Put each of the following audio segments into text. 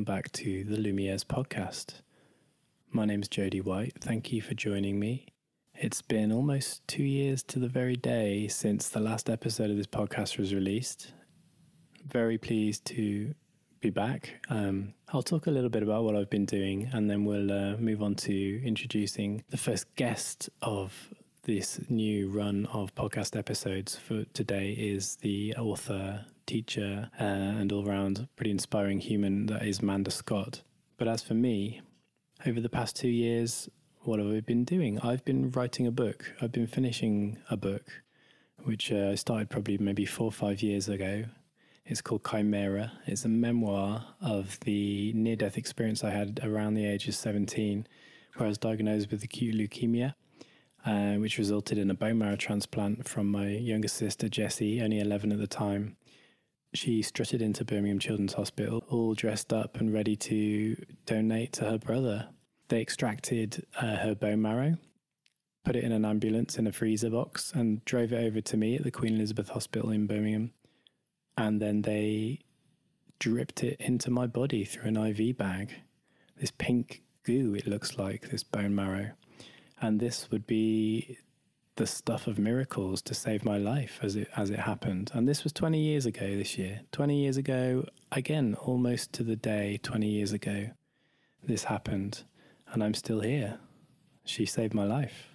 back to the Lumieres podcast. My name's Jody White. Thank you for joining me. It's been almost 2 years to the very day since the last episode of this podcast was released. Very pleased to be back. I'll talk a little bit about what I've been doing, and then we'll move on to introducing the first guest of this new run of podcast episodes. For today is the author, teacher, and all-round pretty inspiring human that is Manda Scott. But as for me, over the past 2 years, what have I been doing? I've been writing a book. I've been finishing a book, which I started probably maybe 4 or 5 years ago. It's called Chimera. It's a memoir of the near-death experience I had around the age of 17, where I was diagnosed with acute leukemia, which resulted in a bone marrow transplant from my younger sister, Jessie, only 11 at the time. She strutted into Birmingham Children's Hospital, all dressed up and ready to donate to her brother. They extracted her bone marrow, put it in an ambulance in a freezer box, and drove it over to me at the Queen Elizabeth Hospital in Birmingham. And then they dripped it into my body through an IV bag. This pink goo, it looks like, this bone marrow. And this would be the stuff of miracles to save my life as it happened. And this was 20 years ago this year. 20 years ago, again, almost to the day, 20 years ago, this happened. And I'm still here. She saved my life.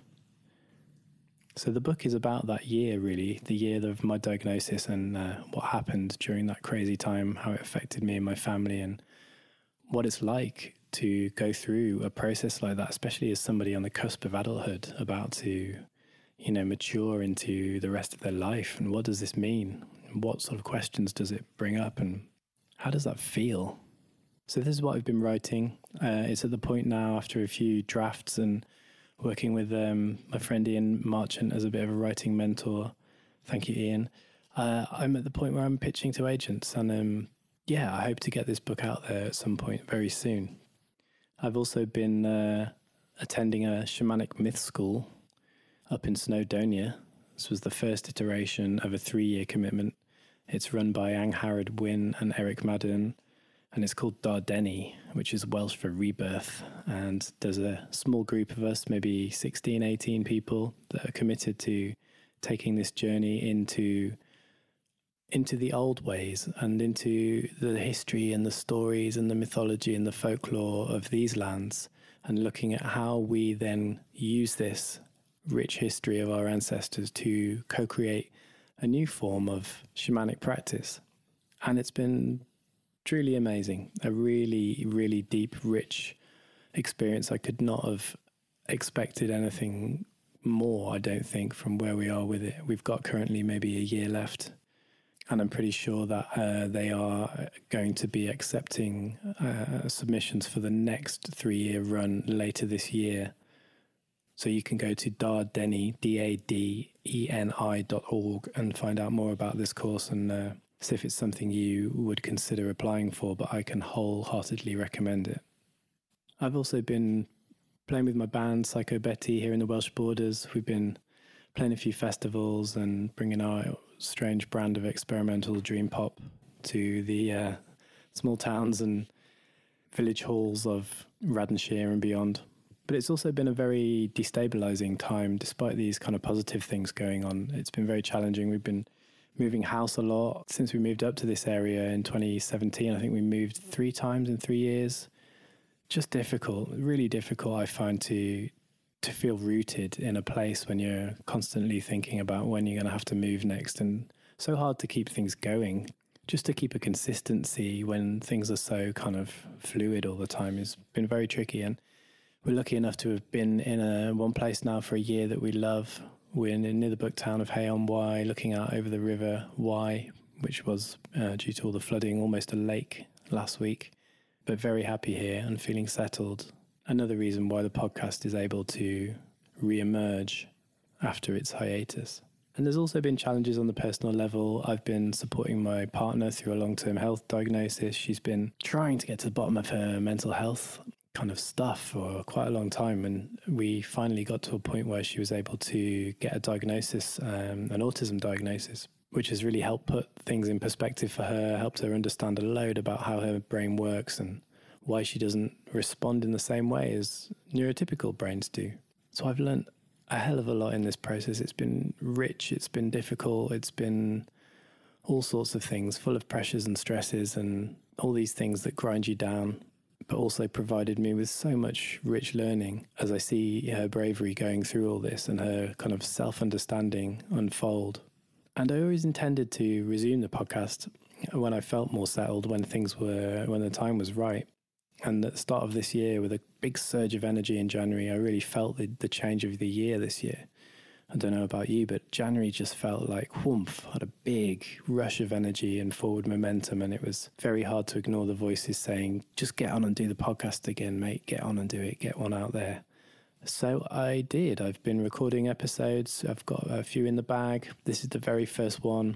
So the book is about that year, really, the year of my diagnosis and what happened during that crazy time, how it affected me and my family, and what it's like to go through a process like that, especially as somebody on the cusp of adulthood, about to, mature into the rest of their life. And what does this mean? What sort of questions does it bring up? And how does that feel? So this is what I've been writing. It's at the point now, after a few drafts and working with my friend Ian Marchant as a bit of a writing mentor. Thank you, Ian. I'm at the point where I'm pitching to agents. And I hope to get this book out there at some point very soon. I've also been attending a shamanic myth school up in Snowdonia. This was the first iteration of a 3-year commitment. It's run by Angharad Wynne and Eric Madden, and it's called Dardeni, which is Welsh for rebirth. And there's a small group of us, maybe 16, 18 people, that are committed to taking this journey into the old ways and into the history and the stories and the mythology and the folklore of these lands, and looking at how we then use this rich history of our ancestors to co-create a new form of shamanic practice. And it's been truly amazing, a really, really deep, rich experience. I could not have expected anything more, I don't think, from where we are with it. We've got currently maybe a year left. And I'm pretty sure that they are going to be accepting submissions for the next 3-year run later this year. So you can go to Dardeni, DADENI.org, and find out more about this course and see if it's something you would consider applying for, but I can wholeheartedly recommend it. I've also been playing with my band, Psycho Betty, here in the Welsh borders. We've been playing a few festivals and bringing our strange brand of experimental dream pop to the small towns and village halls of Raddenshire and beyond. But it's also been a very destabilizing time, despite these kind of positive things going on. It's been very challenging. We've been moving house a lot since we moved up to this area in 2017. I think we moved 3 times in 3 years. Just difficult, really difficult, I find, to feel rooted in a place when you're constantly thinking about when you're going to have to move next, and so hard to keep things going. Just to keep a consistency when things are so kind of fluid all the time has been very tricky. And we're lucky enough to have been in one place now for a year that we love. We're near the book town of Hay-on-Wye, looking out over the river Wye, which was, due to all the flooding, almost a lake last week. But very happy here and feeling settled. Another reason why the podcast is able to re-emerge after its hiatus. And there's also been challenges on the personal level. I've been supporting my partner through a long-term health diagnosis. She's been trying to get to the bottom of her mental health kind of stuff for quite a long time. And we finally got to a point where she was able to get a diagnosis, an autism diagnosis, which has really helped put things in perspective for her, helped her understand a load about how her brain works and why she doesn't respond in the same way as neurotypical brains do. So I've learned a hell of a lot in this process. It's been rich, it's been difficult, it's been all sorts of things, full of pressures and stresses and all these things that grind you down, but also provided me with so much rich learning as I see her bravery going through all this and her kind of self-understanding unfold. And I always intended to resume the podcast when I felt more settled, when the time was right. And at the start of this year, with a big surge of energy in January, I really felt the change of the year this year. I don't know about you, but January just felt like whoomph, had a big rush of energy and forward momentum. And it was very hard to ignore the voices saying, just get on and do the podcast again, mate, get on and do it, get one out there. So I did. I've been recording episodes. I've got a few in the bag. This is the very first one.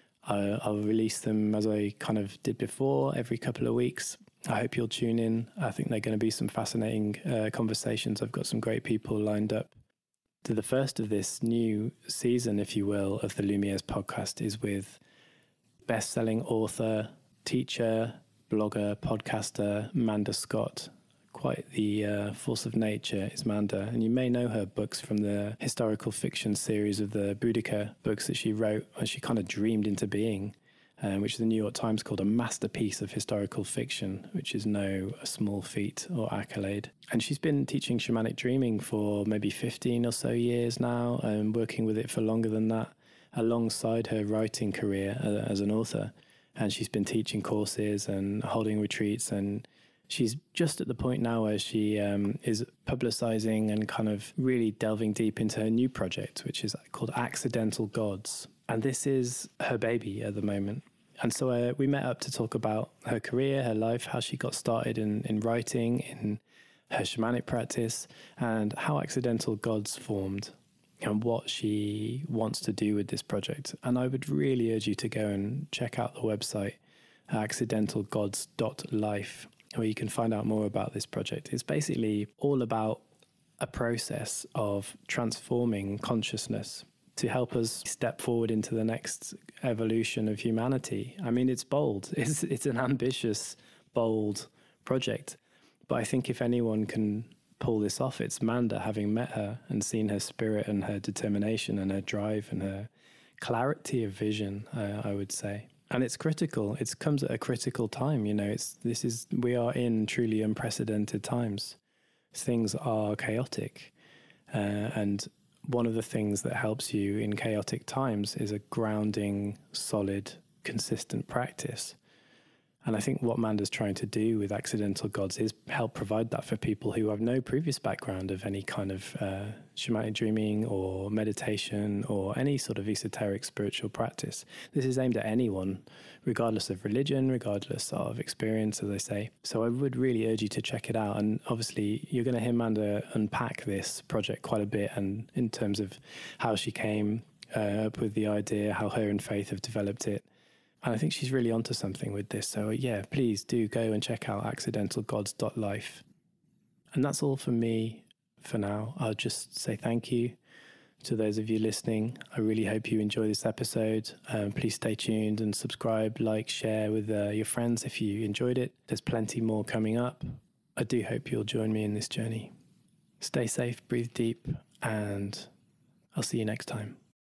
I'll release them as I kind of did before, every couple of weeks. I hope you'll tune in. I think they're going to be some fascinating conversations. I've got some great people lined up. The first of this new season, if you will, of the Lumiere's podcast is with best-selling author, teacher, blogger, podcaster, Manda Scott. Quite the force of nature is Manda. And you may know her books from the historical fiction series of the Boudica books that she wrote and she kind of dreamed into being, which the New York Times called a masterpiece of historical fiction, which is no small feat or accolade. And she's been teaching shamanic dreaming for maybe 15 or so years now, and working with it for longer than that, alongside her writing career as an author. And she's been teaching courses and holding retreats, and she's just at the point now where she is publicizing and kind of really delving deep into her new project, which is called Accidental Gods. And this is her baby at the moment. And so we met up to talk about her career, her life, how she got started in writing, in her shamanic practice, and how Accidental Gods formed and what she wants to do with this project. And I would really urge you to go and check out the website, accidentalgods.life, where you can find out more about this project. It's basically all about a process of transforming consciousness to help us step forward into the next evolution of humanity. I mean, it's bold. It's an ambitious, bold project. But I think if anyone can pull this off, it's Manda, having met her and seen her spirit and her determination and her drive and her clarity of vision, I would say. And it's critical. It comes at a critical time. You know, we are in truly unprecedented times. Things are chaotic. And one of the things that helps you in chaotic times is a grounding, solid, consistent practice. And I think what Manda's trying to do with Accidental Gods is help provide that for people who have no previous background of any kind of shamanic dreaming or meditation or any sort of esoteric spiritual practice. This is aimed at anyone, regardless of religion, regardless of experience, as I say. So I would really urge you to check it out. And obviously, you're going to hear Manda unpack this project quite a bit, and in terms of how she came up with the idea, how her and Faith have developed it. And I think she's really onto something with this. So yeah, please do go and check out accidentalgods.life. And that's all from me for now. I'll just say thank you to those of you listening. I really hope you enjoy this episode. Please stay tuned and subscribe, like, share with your friends if you enjoyed it. There's plenty more coming up. I do hope you'll join me in this journey. Stay safe, breathe deep, and I'll see you next time.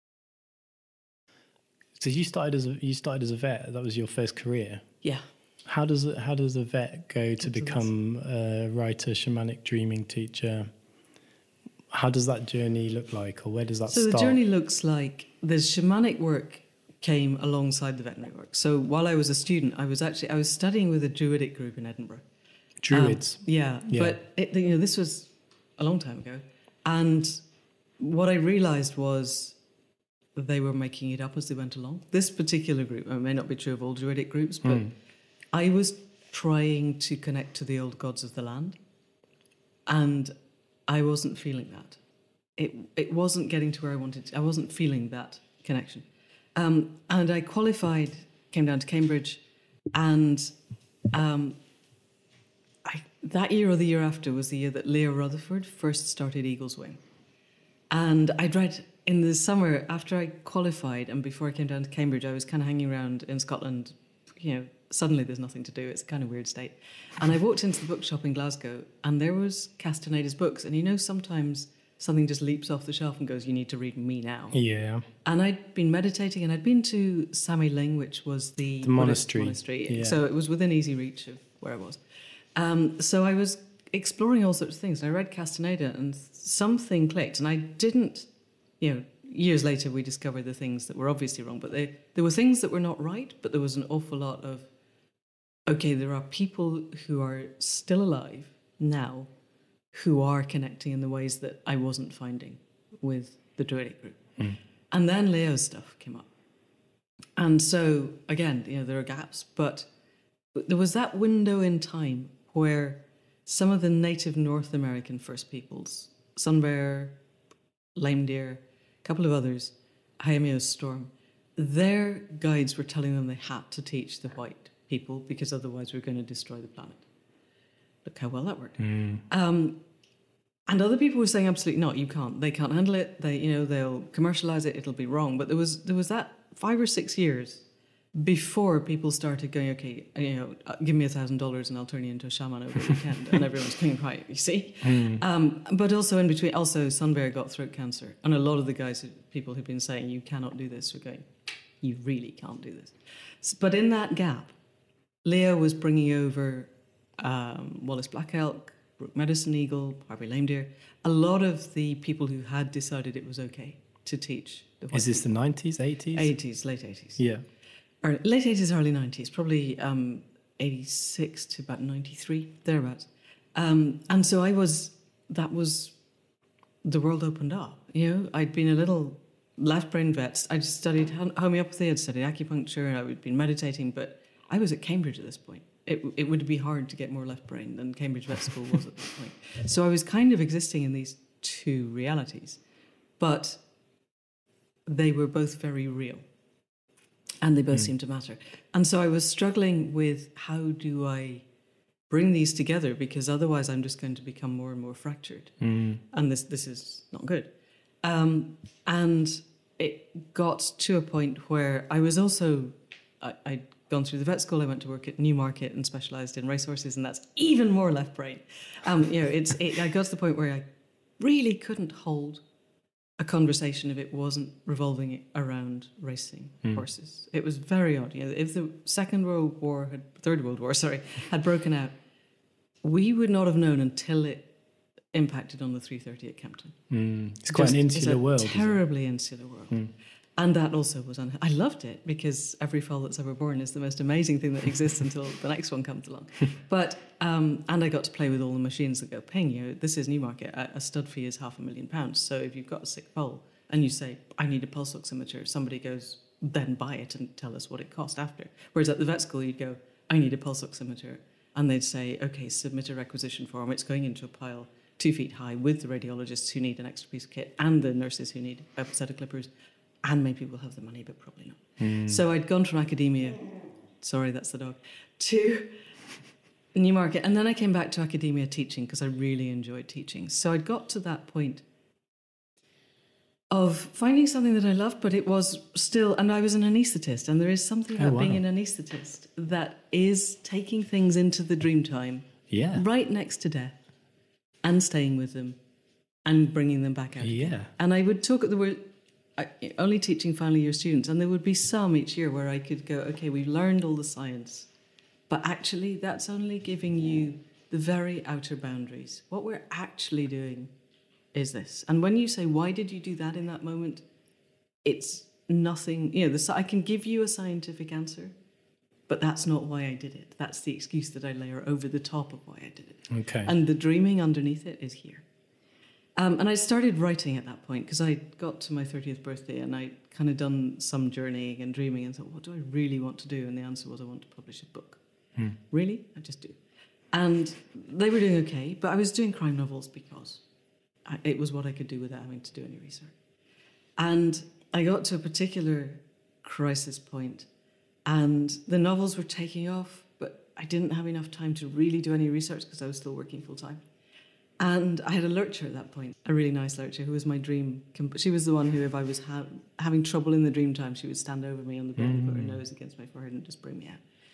So you started as a vet. That was your first career. Yeah. How does a vet go to become a writer, shamanic dreaming teacher? How does that journey look like, or where does that start? So the journey looks like the shamanic work came alongside the veterinary work. So while I was a student, I was studying with a Druidic group in Edinburgh. Druids. Yeah. But this was a long time ago, and what I realised was they were making it up as they went along. This particular group, it may not be true of all Druidic groups, but I was trying to connect to the old gods of the land, and I wasn't feeling that. It wasn't getting to where I wanted to. I wasn't feeling that connection. And I qualified, came down to Cambridge, and that year or the year after was the year that Leo Rutherford first started Eagle's Wing. And I'd read in the summer, after I qualified and before I came down to Cambridge, I was kind of hanging around in Scotland, suddenly there's nothing to do. It's a kind of weird state. And I walked into the bookshop in Glasgow, and there was Castaneda's books. And you know, sometimes something just leaps off the shelf and goes, you need to read me now. Yeah. And I'd been meditating, and I'd been to Sami Ling, which was the monastery. Yeah. So it was within easy reach of where I was. So I was exploring all sorts of things. I read Castaneda, and something clicked. And I didn't, years later we discovered the things that were obviously wrong, but there were things that were not right, but there was an awful lot of, okay, there are people who are still alive now who are connecting in the ways that I wasn't finding with the Druidic group. And then Leo's stuff came up. And so, again, there are gaps, but there was that window in time where some of the native North American First Peoples, Sun Bear, Lame Deer, a couple of others, Hymenaeus Storm, their guides were telling them they had to teach the white people because otherwise we're going to destroy the planet. Look how well that worked. And other people were saying, absolutely not, you can't. They can't handle it. They'll commercialize it. It'll be wrong. But there was that 5 or 6 years before people started going, okay, give me $1,000 and I'll turn you into a shaman over the weekend. And everyone's going, right, you see? But also in between, Sun Bear got throat cancer. And a lot of the people who've been saying, you cannot do this, were going, you really can't do this. But in that gap, Leo was bringing over Wallace Black Elk, Brook Medicine Eagle, Harvey Lame Deer, a lot of the people who had decided it was okay to teach the white Is this people. the 90s, 80s? 80s, late 80s. Yeah. Or late 80s, early 90s, probably 86 to about 93, thereabouts. And so that was, the world opened up. I'd been a little left-brain vet. I'd studied homeopathy, I'd studied acupuncture, I'd been meditating, but I was at Cambridge at this point. It would be hard to get more left brain than Cambridge Vet School was at that point. So I was kind of existing in these two realities, but they were both very real, and they both seemed to matter. And so I was struggling with, how do I bring these together, because otherwise I'm just going to become more and more fractured, and this is not good. And it got to a point where I was also I'd gone through the vet school. I went to work at Newmarket and specialised in racehorses, and that's even more left brain. I got to the point where I really couldn't hold a conversation if it wasn't revolving around racing horses. It was very odd. If the Third World War had broken out, we would not have known until it impacted on the 330 at Kempton. It's quite an insular world. Terribly insular world. And that also was I loved it, because every foal that's ever born is the most amazing thing that exists until the next one comes along. But and I got to play with all the machines that go ping. This is Newmarket. A stud fee is £500,000. So if you've got a sick foal and you say, I need a pulse oximeter, somebody goes, then buy it and tell us what it cost after. Whereas at the vet school, you'd go, I need a pulse oximeter, and they'd say, okay, submit a requisition form. It's going into a pile 2 feet high with the radiologists who need an extra piece of kit and the nurses who need a set of clippers. And maybe we'll have the money, but probably not. So I'd gone from academia, sorry, that's the dog, to Newmarket. And then I came back to academia teaching because I really enjoyed teaching. So I'd got to that point of finding something that I loved, but it was still, and I was an anaesthetist. And there is something about being an anaesthetist that is taking things into the dream time, right next to death, and staying with them and bringing them back out again. And I would talk at the word, only teaching final year students, and there would be some each year where I could go, okay, we've learned all the science, but actually that's only giving you the very outer boundaries. What we're actually doing is this. And when you say, why did you do that in that moment? It's nothing, I can give you a scientific answer, but that's not why I did it. That's the excuse that I layer over the top of why I did it. Okay. And the dreaming underneath it is here. And I started writing at that point because I got to my 30th birthday and I'd kind of done some journeying and dreaming and thought, what do I really want to do? And the answer was, I want to publish a book. Really? I just do. And they were doing okay, but I was doing crime novels because it was what I could do without having to do any research. And I got to a particular crisis point and the novels were taking off, but I didn't have enough time to really do any research because I was still working full time. And I had a lurcher at that point, a really nice lurcher who was my dream. She was the one who, if I was having trouble in the dream time, she would stand over me on the bed and put her nose against my forehead and just bring me out.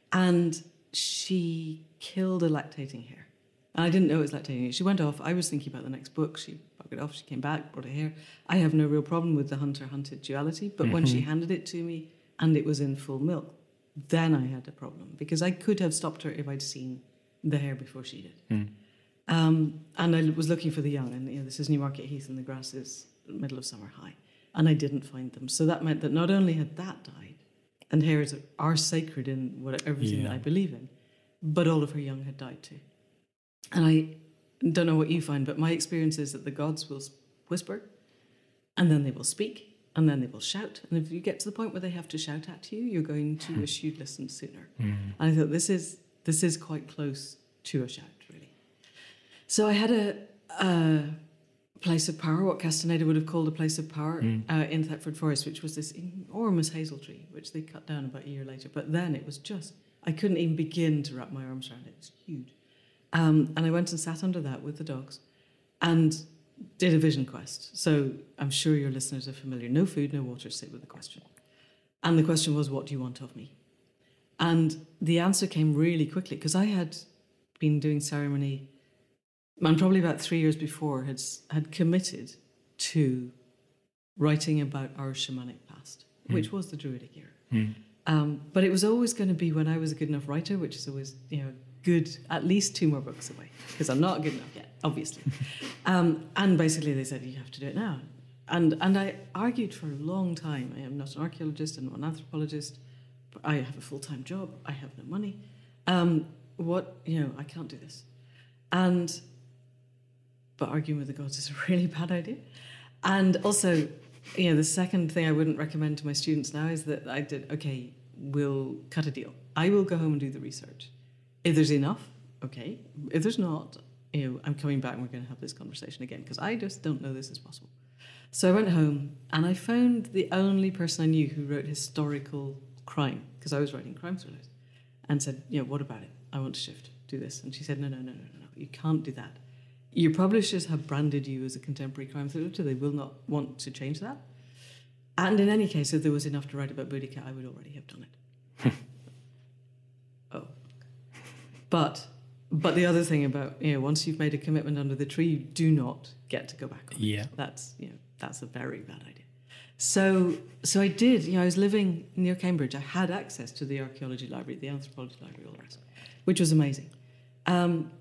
And she killed a lactating hare. And I didn't know it was lactating. She went off. I was thinking about the next book. She buggered off. She came back, brought a hare. I have no real problem with the hunter-hunted duality. But when she handed it to me and it was in full milk, then I had a problem. Because I could have stopped her if I'd seen the hare before she did. And I was looking for the young. And this is Newmarket Heath and the grass is middle of summer high. And I didn't find them. So that meant that not only had that died, and hares are sacred in everything that I believe in, but all of her young had died too. And I don't know what you find, but my experience is that the gods will whisper, and then they will speak, and then they will shout. And if you get to the point where they have to shout at you, you're going to wish you'd listened sooner. And I thought this is quite close to a shout, really. So I had a place of power, what Castaneda would have called a place of power, in Thetford Forest, which was this enormous hazel tree, which they cut down about a year later. But then it was just, I couldn't even begin to wrap my arms around it. It was huge. And I went and sat under that with the dogs and did a vision quest. So I'm sure your listeners are familiar. No food, no water, sit with the question. And the question was, what do you want of me? And the answer came really quickly, because I had been doing ceremony, and probably about 3 years before, had committed to writing about our shamanic past, which was the Druidic era. But it was always going to be when I was a good enough writer, which is always, good, at least 2 more books away, because I'm not good enough yet, obviously. And basically they said, you have to do it now. And I argued for a long time. I am not an archaeologist, I'm not an anthropologist, but I have a full-time job, I have no money. I can't do this. But arguing with the gods is a really bad idea. And also, the second thing I wouldn't recommend to my students now is that I did, okay, we'll cut a deal. I will go home and do the research. If there's enough, okay. If there's not, I'm coming back and we're going to have this conversation again, because I just don't know this is possible. So I went home and I found the only person I knew who wrote historical crime, because I was writing crime thrillers, and said, what about it? I want to shift, do this. And she said, no, you can't do that. Your publishers have branded you as a contemporary crime thriller, so they will not want to change that. And in any case, if there was enough to write about Boudica, I would already have done it. Oh. But the other thing about, once you've made a commitment under the tree, you do not get to go back on it. That's a very bad idea. So I did, I was living near Cambridge. I had access to the archaeology library, the anthropology library, all the rest, which was amazing. And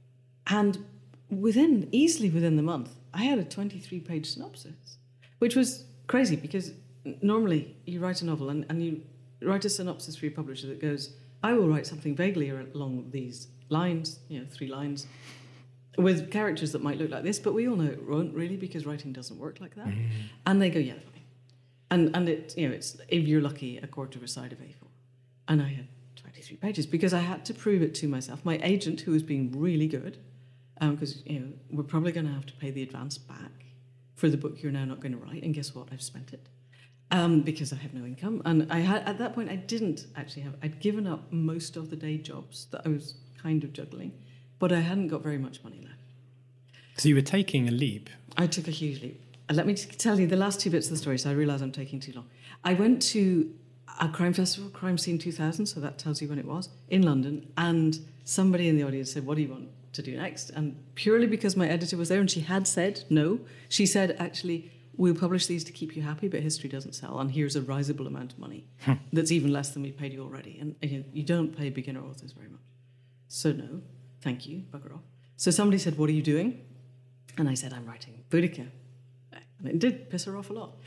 easily within the month, I had a 23-page synopsis, which was crazy, because normally you write a novel and you write a synopsis for your publisher that goes, I will write something vaguely along these lines, 3 lines, with characters that might look like this, but we all know it won't really, because writing doesn't work like that. And they go, yeah, fine. And it, it's, if you're lucky, a quarter of a side of A4. And I had 23 pages, because I had to prove it to myself. My agent, who was being really good, because we're probably going to have to pay the advance back for the book you're now not going to write, and guess what? I've spent it. Because I have no income. And I had, at that point, I didn't actually have, I'd given up most of the day jobs that I was kind of juggling, but I hadn't got very much money left. So you were taking a leap. I took a huge leap. And let me tell you the last 2 bits of the story, so I realise I'm taking too long. I went to a crime festival, Crime Scene 2000, so that tells you when it was, in London, and somebody in the audience said, what do you want to do next? And purely because my editor was there and she had said no, she said, actually, we'll publish these to keep you happy, but history doesn't sell, and here's a risible amount of money that's even less than we paid you already. And you don't pay beginner authors very much. So no, thank you, bugger off. So somebody said, what are you doing? And I said, I'm writing Boudica. And it did piss her off a lot.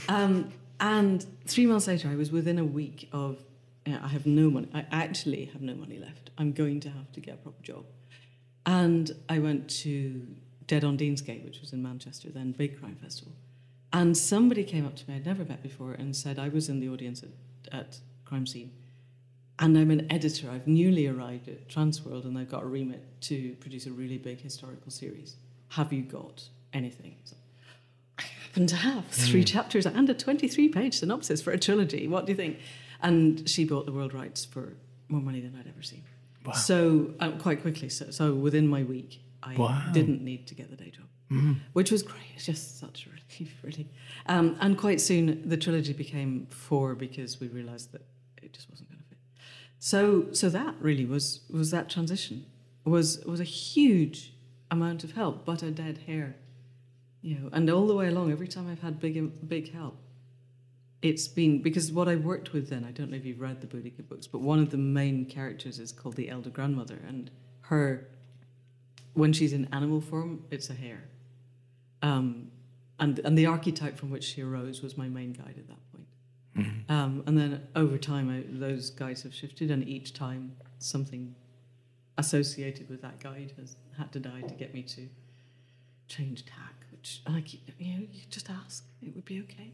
And 3 months later, I was within a week of, I have no money. I actually have no money left. I'm going to have to get a proper job. And I went to Dead on Deansgate, which was in Manchester, then big crime festival. And somebody came up to me I'd never met before and said, I was in the audience at Crime Scene, and I'm an editor. I've newly arrived at Transworld, and I've got a remit to produce a really big historical series. Have you got anything? So, I happen to have 3 chapters and a 23-page synopsis for a trilogy. What do you think? And she bought the world rights for more money than I'd ever seen. Wow. So quite quickly. So within my week, I didn't need to get the day job. Which was great. It's just such a relief, really. And quite soon, the trilogy became 4 because we realised that it just wasn't going to fit. So that really was that transition was a huge amount of help, but a dead hair, and all the way along, every time I've had big help, it's been because what I worked with then, I don't know if you've read the Boudica books, but one of the main characters is called the Elder Grandmother, and her, when she's in animal form, it's a hare. And the archetype from which she arose was my main guide at that point. Mm-hmm. And then over time, those guides have shifted, and each time something associated with that guide has had to die to get me to change tack, which I keep, you just ask, it would be okay.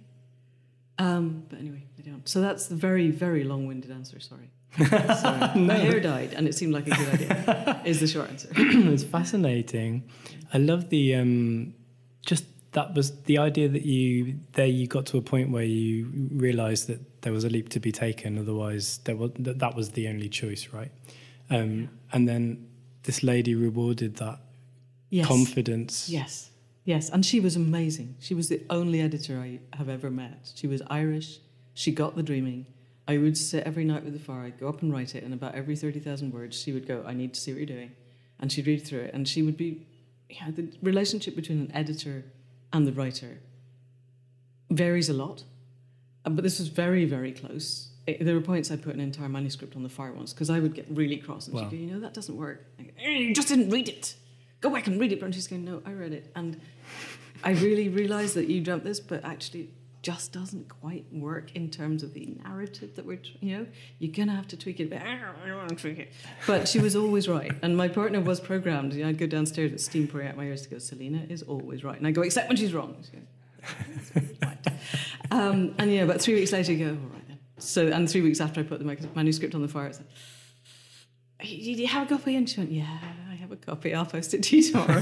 But anyway, I don't. So that's the very, very long-winded answer, sorry. My hair died, and it seemed like a good idea, is the short answer. It's fascinating. I love the, just that was the idea that you got to a point where you realised that there was a leap to be taken, otherwise that was the only choice, right? And then this lady rewarded that confidence. Yes, and she was amazing. She was the only editor I have ever met. She was Irish. She got the dreaming. I would sit every night with the fire. I'd go up and write it, and about every 30,000 words, she would go, I need to see what you're doing. And she'd read through it, and she would be, the relationship between an editor and the writer varies a lot. But this was very, very close. There were points I put an entire manuscript on the fire once, because I would get really cross, and she'd go, that doesn't work. I go, you just didn't read it. Go back and read it. And she's going, no, I read it. And I really realised that you dreamt this, but actually it just doesn't quite work in terms of the narrative that we're, you're going to have to tweak it a bit. I don't want to tweak it. But she was always right. And my partner was programmed. I'd go downstairs with steam pouring out my ears to go, Selena is always right. And I go, except when she's wrong. She goes, right. And about 3 weeks later, you go, all right then. So, and 3 weeks after I put the manuscript on the fire, it's like, do you have a copy? And she went, yeah, I have a copy. I'll post it to you tomorrow.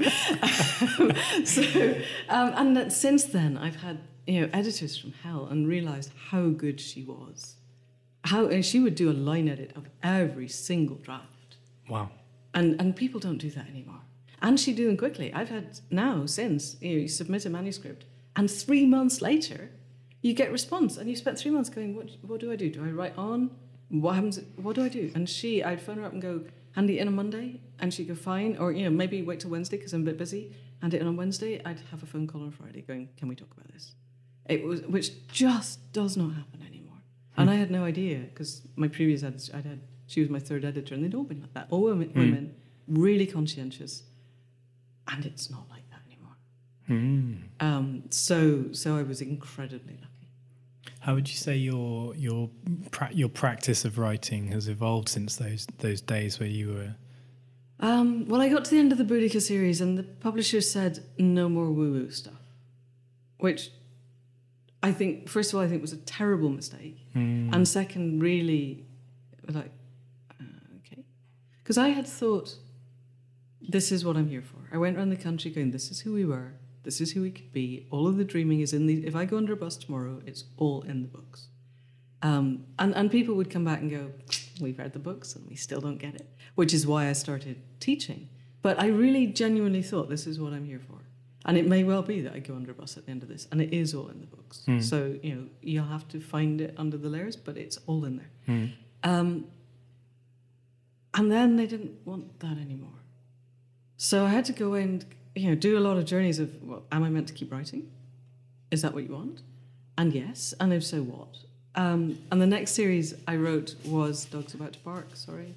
And since then, I've had editors from hell and realised how good she was. And she would do a line edit of every single draft. Wow. And people don't do that anymore. And she'd do them quickly. I've had now, since, you submit a manuscript, and 3 months later, you get response. And you spent 3 months going, what do I do? Do I write on? What happens? What do I do? And I'd phone her up and go, hand it in on Monday, and she'd go, fine, or maybe wait till Wednesday because I'm a bit busy. Hand it in on Wednesday. I'd have a phone call on Friday going, can we talk about this? Which just does not happen anymore. And I had no idea, because my previous editor, she was my third editor, and they'd all been like that. All women, really conscientious, and it's not like that anymore. So I was incredibly lucky. How would you say your practice of writing has evolved since those days where you were? Well, I got to the end of the Boudica series, and the publisher said no more woo-woo stuff, which I think, first of all, was a terrible mistake, and second, really, okay, because I had thought, this is what I'm here for. I went around the country going, this is who we were. This is who we could be. All of the dreaming is in the... If I go under a bus tomorrow, it's all in the books. And people would come back and go, we've read the books and we still don't get it, which is why I started teaching. But I really genuinely thought, this is what I'm here for. And it may well be that I go under a bus at the end of this, and it is all in the books. So, you'll have to find it under the layers, but it's all in there. And then they didn't want that anymore. So I had to go and... do a lot of journeys of, well, am I meant to keep writing? Is that what you want? And yes, and if so, what? And the next series I wrote was Dogs About to Bark,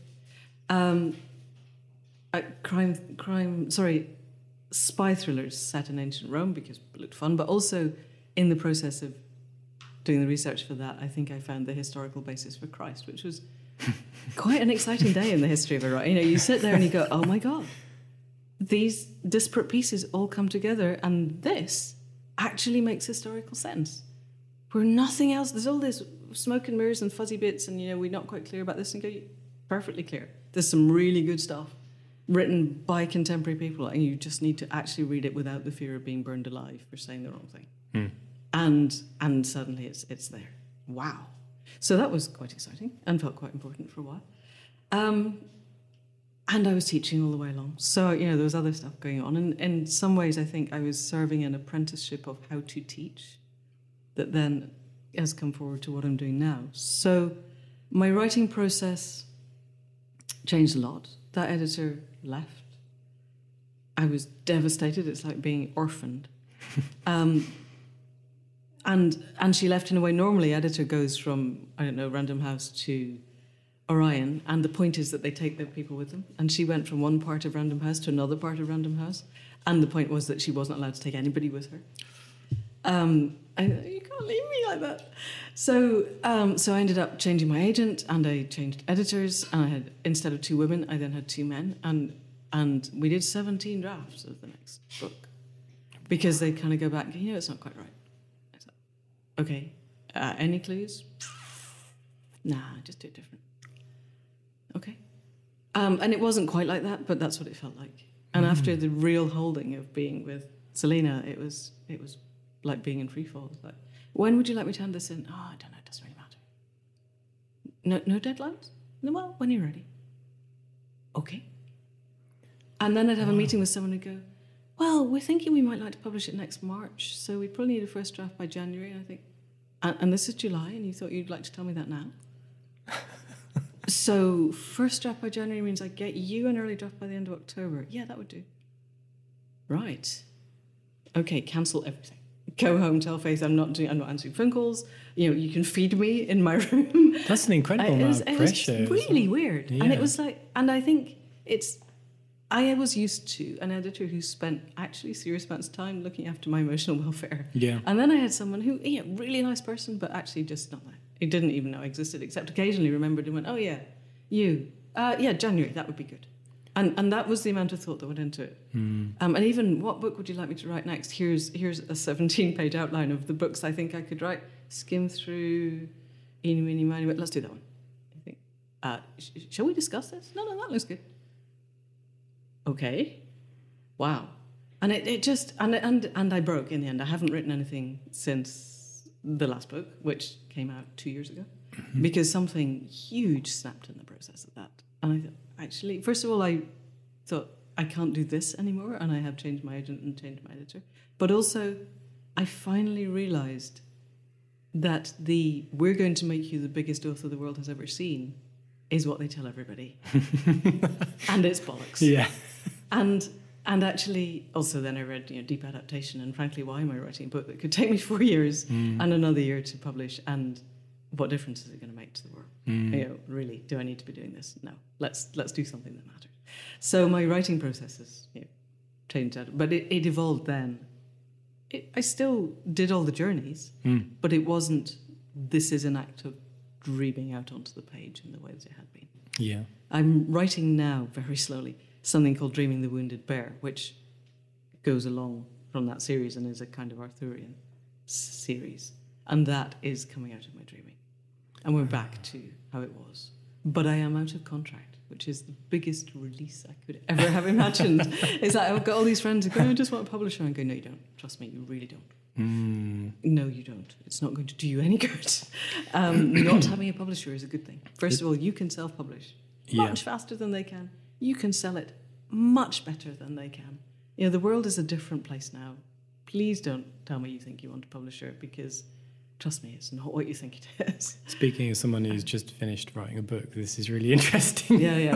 spy thrillers set in ancient Rome, because it looked fun, but also in the process of doing the research for that, I think I found the historical basis for Christ, which was quite an exciting day in the history of it, right? You sit there and you go, oh my God, these disparate pieces all come together, and this actually makes historical sense. Where nothing else, there's all this smoke and mirrors and fuzzy bits, and we're not quite clear about this, and go, perfectly clear. There's some really good stuff written by contemporary people, and you just need to actually read it without the fear of being burned alive for saying the wrong thing. And suddenly it's there. Wow. So that was quite exciting and felt quite important for a while. And I was teaching all the way along. So, there was other stuff going on. And in some ways, I think I was serving an apprenticeship of how to teach that then has come forward to what I'm doing now. So my writing process changed a lot. That editor left. I was devastated. It's like being orphaned. And she left in a way. Normally, editor goes from, I don't know, Random House to Orion, and the point is that they take their people with them. And she went from one part of Random House to another part of Random House, and the point was that she wasn't allowed to take anybody with her. You can't leave me like that. So I ended up changing my agent, and I changed editors, and I had, instead of 2 women, I then had 2 men, and we did 17 drafts of the next book, because they kind of go back, it's not quite right. I said, okay, any clues? Nah, just do it different. Okay. And it wasn't quite like that, but that's what it felt like. And after the real holding of being with Selena, it was like being in free fall. It's like, when would you like me to hand this in? Oh, I don't know, it doesn't really matter. No deadlines? No, well, when you're ready. Okay. And then I'd have a meeting with someone who'd go, well, we're thinking we might like to publish it next March, so we'd probably need a first draft by January. And I think, and this is July, and you thought you'd like to tell me that now? So first draft by January means I get you an early draft by the end of October. Yeah, that would do. Right. Okay, cancel everything. Go home, tell Faith I'm not answering phone calls. You can feed me in my room. That's an incredible amount of pressure. It was really weird. Yeah. And it was like, and I think I was used to an editor who spent actually serious amounts of time looking after my emotional welfare. Yeah. And then I had someone who, really nice person, but actually just not there. He didn't even know I existed, except occasionally remembered and went, oh yeah, you. January, that would be good. And that was the amount of thought that went into it. And even, what book would you like me to write next? Here's a 17-page outline of the books I think I could write. Skim through, eeny, meeny, miny, let's do that one. I think, shall we discuss this? No, that looks good. Okay. Wow. And it just, and I broke in the end. I haven't written anything since the last book, which came out 2 years ago, because something huge snapped in the process of that. And I thought, actually, first of all, I thought, I can't do this anymore, and I have changed my agent and changed my editor. But also, I finally realised that we're going to make you the biggest author the world has ever seen is what they tell everybody. And it's bollocks. Yeah. And actually, also then I read Deep Adaptation, and frankly, why am I writing a book that could take me 4 years and another year to publish, and what difference is it going to make to the world? Really, do I need to be doing this? No. Let's do something that matters. So my writing process has changed that, but it evolved then. I still did all the journeys, but it wasn't, this is an act of dreaming out onto the page in the way that it had been. Yeah. I'm writing now, very slowly, something called Dreaming the Wounded Bear, which goes along from that series and is a kind of Arthurian series. And that is coming out of my dreaming. And we're back to how it was. But I am out of contract, which is the biggest release I could ever have imagined. Is that I've got all these friends who go, I just want a publisher. And I go, no, you don't. Trust me, you really don't. No, you don't. It's not going to do you any good. Not having a publisher is a good thing. First of all, you can self-publish much faster than they can. You can sell it much better than they can. The world is a different place now. Please don't tell me you think you want a publisher, because trust me, it's not what you think it is. Speaking as someone who's just finished writing a book, this is really interesting.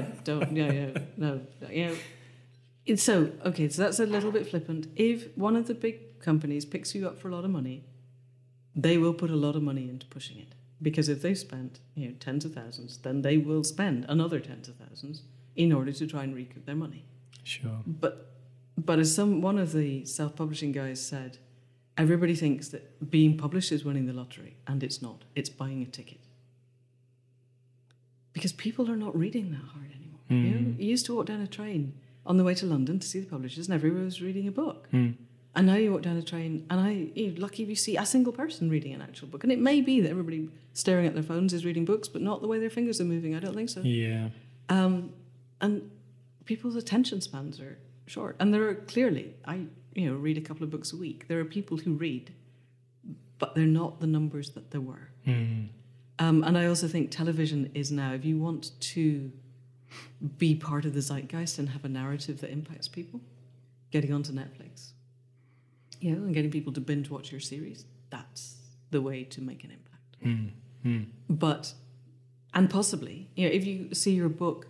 So that's a little bit flippant. If one of the big companies picks you up for a lot of money, they will put a lot of money into pushing it. Because if they've spent tens of thousands, then they will spend another tens of thousands in order to try and recoup their money. Sure. But as one of the self-publishing guys said, everybody thinks that being published is winning the lottery, and it's not. It's buying a ticket. Because people are not reading that hard anymore. You used to walk down a train on the way to London to see the publishers, and everyone was reading a book. And now you walk down a train, and you're lucky if you see a single person reading an actual book. And it may be that everybody staring at their phones is reading books, but not the way their fingers are moving. I don't think so. Yeah. And people's attention spans are short. And there are clearly, I read a couple of books a week. There are people who read, but they're not the numbers that there were. And I also think television is now, if you want to be part of the zeitgeist and have a narrative that impacts people, getting onto Netflix, and getting people to binge watch your series, that's the way to make an impact. But And possibly, if you see your book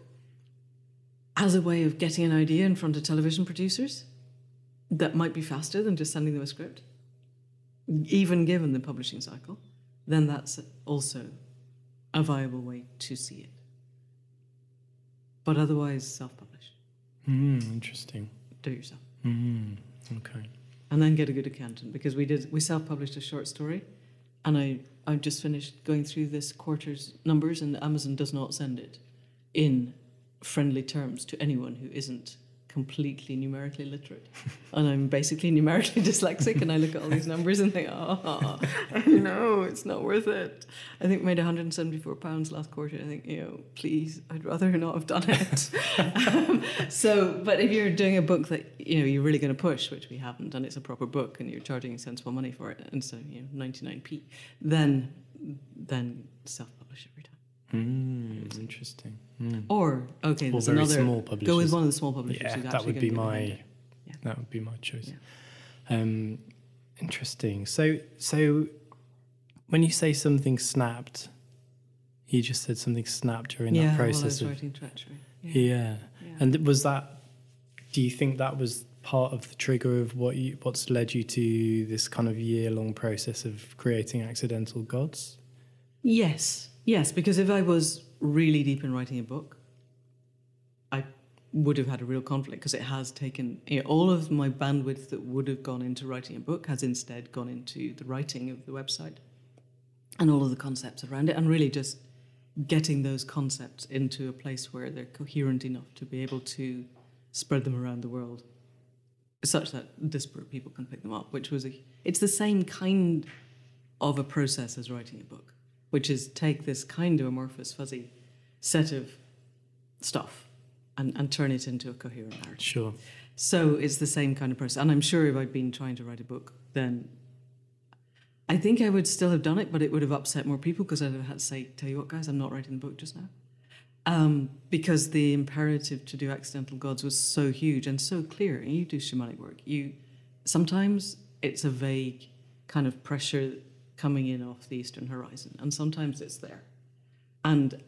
as a way of getting an idea in front of television producers, that might be faster than just sending them a script, even given the publishing cycle, then that's also a viable way to see it. But otherwise, self-publish. Interesting. Do it yourself. Okay. And then get a good accountant, because we self-published a short story, and I've just finished going through this quarter's numbers, and Amazon does not send it in friendly terms to anyone who isn't completely numerically literate. And I'm basically numerically dyslexic, and I look at all these numbers and think, no, it's not worth it. I think we made £174 last quarter. I think, please, I'd rather not have done it. But if you're doing a book that, you're really going to push, which we haven't, and it's a proper book and you're charging sensible money for it, and so, 99p, then self-publish every time. Interesting. Or there's very another small publishers. Go with one of the small publishers. Yeah, who's that actually would be gonna get my that would be my choice. Yeah. Interesting. So when you say something snapped, you just said something snapped during that process. While I was writing Treachery. Yeah. And was that? Do you think that was part of the trigger of what's led you to this kind of year-long process of creating Accidental Gods? Yes, because if I was really deep in writing a book, I would have had a real conflict, because it has taken all of my bandwidth that would have gone into writing a book has instead gone into the writing of the website and all of the concepts around it, and really just getting those concepts into a place where they're coherent enough to be able to spread them around the world such that disparate people can pick them up, it's the same kind of a process as writing a book, which is take this kind of amorphous, fuzzy set of stuff and turn it into a coherent narrative. Sure. So it's the same kind of process. And I'm sure if I'd been trying to write a book, then I think I would still have done it, but it would have upset more people, because I'd have had to say, tell you what, guys, I'm not writing the book just now. Because the imperative to do Accidental Gods was so huge and so clear. And you do shamanic work. Sometimes it's a vague kind of pressure coming in off the eastern horizon, and sometimes it's there, and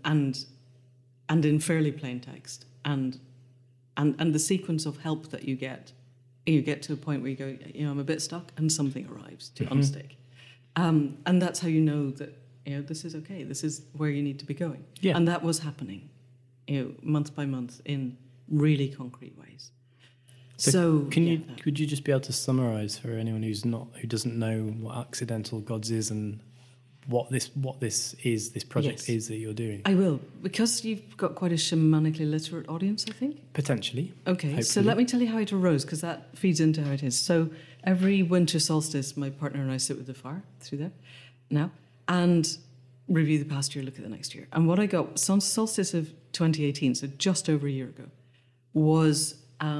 in fairly plain text, and the sequence of help that you get to a point where you go, I'm a bit stuck, and something arrives to unstick, and that's how you know that this is okay, this is where you need to be going. And that was happening, month by month in really concrete ways. So could you just be able to summarize for anyone who doesn't know what Accidental Gods is and what this project is that you're doing? I will, because you've got quite a shamanically literate audience, I think. Potentially. Okay, hopefully. So let me tell you how it arose, because that feeds into how it is. So every winter solstice, my partner and I sit with the fire through there now and review the past year, look at the next year. And what I got, solstice of 2018, so just over a year ago, was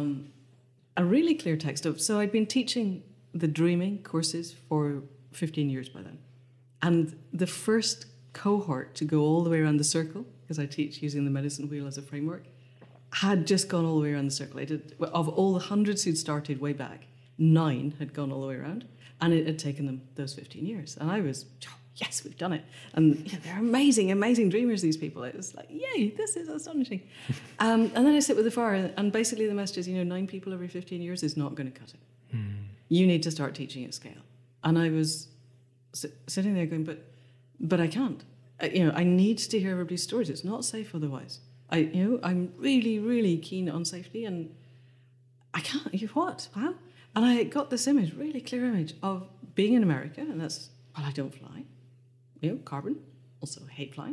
a really clear text of, so I'd been teaching the dreaming courses for 15 years by then. And the first cohort to go all the way around the circle, because I teach using the medicine wheel as a framework, had just gone all the way around the circle. Of all the hundreds who'd started way back, 9 had gone all the way around, and it had taken them those 15 years. And I was, yes, we've done it. And they're amazing, amazing dreamers, these people. It was like, yay, this is astonishing. And then I sit with the fire, and basically the message is, 9 people every 15 years is not going to cut it. You need to start teaching at scale. And I was sitting there going, but I can't. I need to hear everybody's stories. It's not safe otherwise. I'm really, really keen on safety, and I can't. What? How? And I got this image, really clear image of being in America, and that's, I don't fly. Carbon, also hate flying,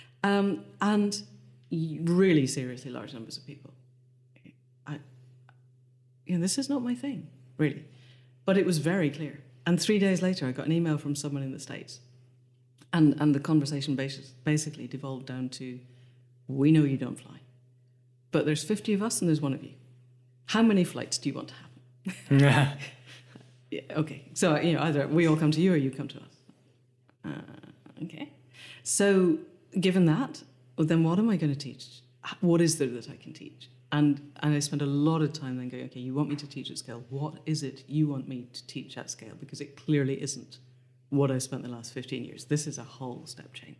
and really seriously large numbers of people. This is not my thing, really. But it was very clear. And 3 days later, I got an email from someone in the States, and the conversation basically devolved down to, we know you don't fly, but there's 50 of us and there's one of you. How many flights do you want to happen? Yeah, okay, so either we all come to you or you come to us. Okay. So given that, well, then what am I going to teach? What is there that I can teach? And I spent a lot of time then going, okay, you want me to teach at scale. What is it you want me to teach at scale? Because it clearly isn't what I spent the last 15 years. This is a whole step change.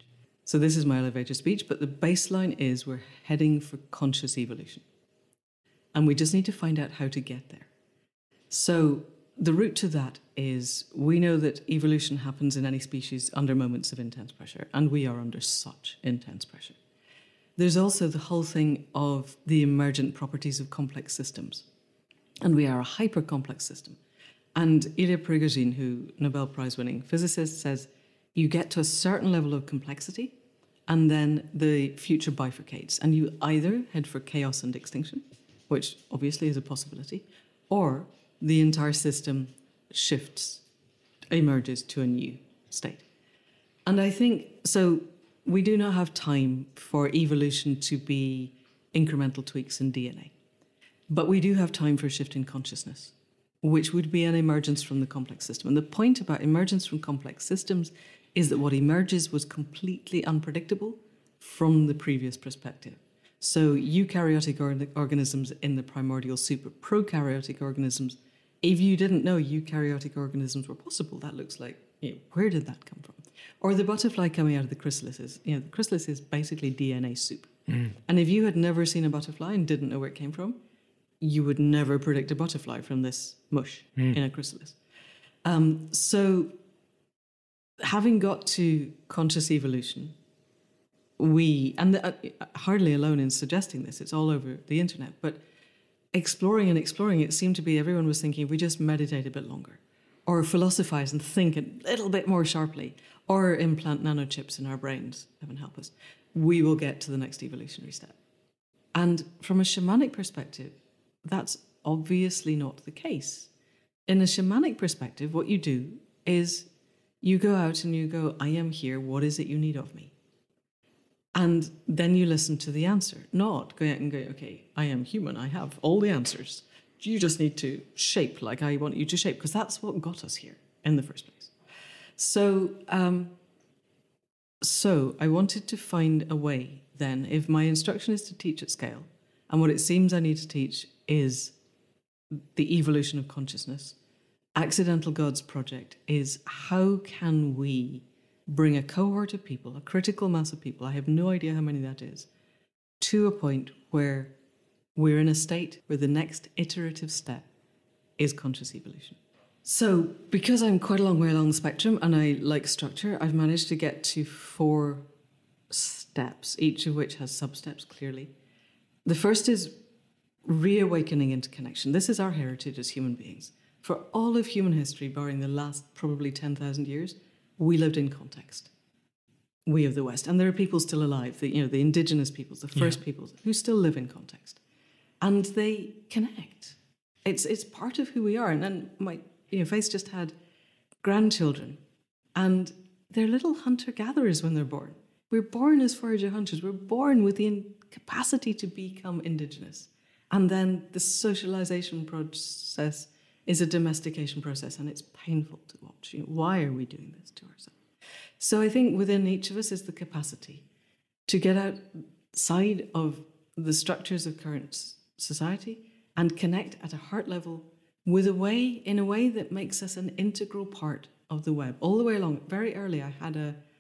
So this is my elevator speech, but the baseline is we're heading for conscious evolution. And we just need to find out how to get there. So the route to that is we know that evolution happens in any species under moments of intense pressure, and we are under such intense pressure. There's also the whole thing of the emergent properties of complex systems. And we are a hyper-complex system. And Ilya Prigogine, who Nobel Prize-winning physicist, says you get to a certain level of complexity and then the future bifurcates. And you either head for chaos and extinction, which obviously is a possibility, or the entire system shifts, emerges to a new state. And I think, so we do not have time for evolution to be incremental tweaks in DNA. But we do have time for a shift in consciousness, which would be an emergence from the complex system. And the point about emergence from complex systems is that what emerges was completely unpredictable from the previous perspective. So eukaryotic organisms in the primordial soup, prokaryotic organisms, if you didn't know eukaryotic organisms were possible, that looks like, where did that come from? Or the butterfly coming out of the chrysalises. The chrysalis is basically DNA soup. And if you had never seen a butterfly and didn't know where it came from, you would never predict a butterfly from this mush in a chrysalis. So having got to conscious evolution, hardly alone in suggesting this, it's all over the internet, but exploring, it seemed to be everyone was thinking if we just meditate a bit longer, or philosophize and think a little bit more sharply, or implant nanochips in our brains, heaven help us, we will get to the next evolutionary step. And from a shamanic perspective, that's obviously not the case. In a shamanic perspective, what you do is you go out and you go, I am here, what is it you need of me? And then you listen to the answer, not go out and go, okay, I am human, I have all the answers. You just need to shape like I want you to shape, because that's what got us here in the first place. So I wanted to find a way then, if my instruction is to teach at scale, and what it seems I need to teach is the evolution of consciousness, Accidental Gods Project is how can we bring a cohort of people, a critical mass of people, I have no idea how many that is, to a point where we're in a state where the next iterative step is conscious evolution. So because I'm quite a long way along the spectrum and I like structure, I've managed to get to 4 steps, each of which has sub-steps clearly. The first is reawakening into connection. This is our heritage as human beings. For all of human history, barring the last probably 10,000 years, we lived in context. We of the West. And there are people still alive, the indigenous peoples, the first peoples, who still live in context. And they connect. It's part of who we are. And then my Faith just had grandchildren. And they're little hunter-gatherers when they're born. We're born as forager hunters. We're born with the capacity to become indigenous. And then the socialization process is a domestication process, and it's painful to watch. Why are we doing this to ourselves? So I think within each of us is the capacity to get outside of the structures of current society and connect at a heart level in a way that makes us an integral part of the web. All the way along, very early, I had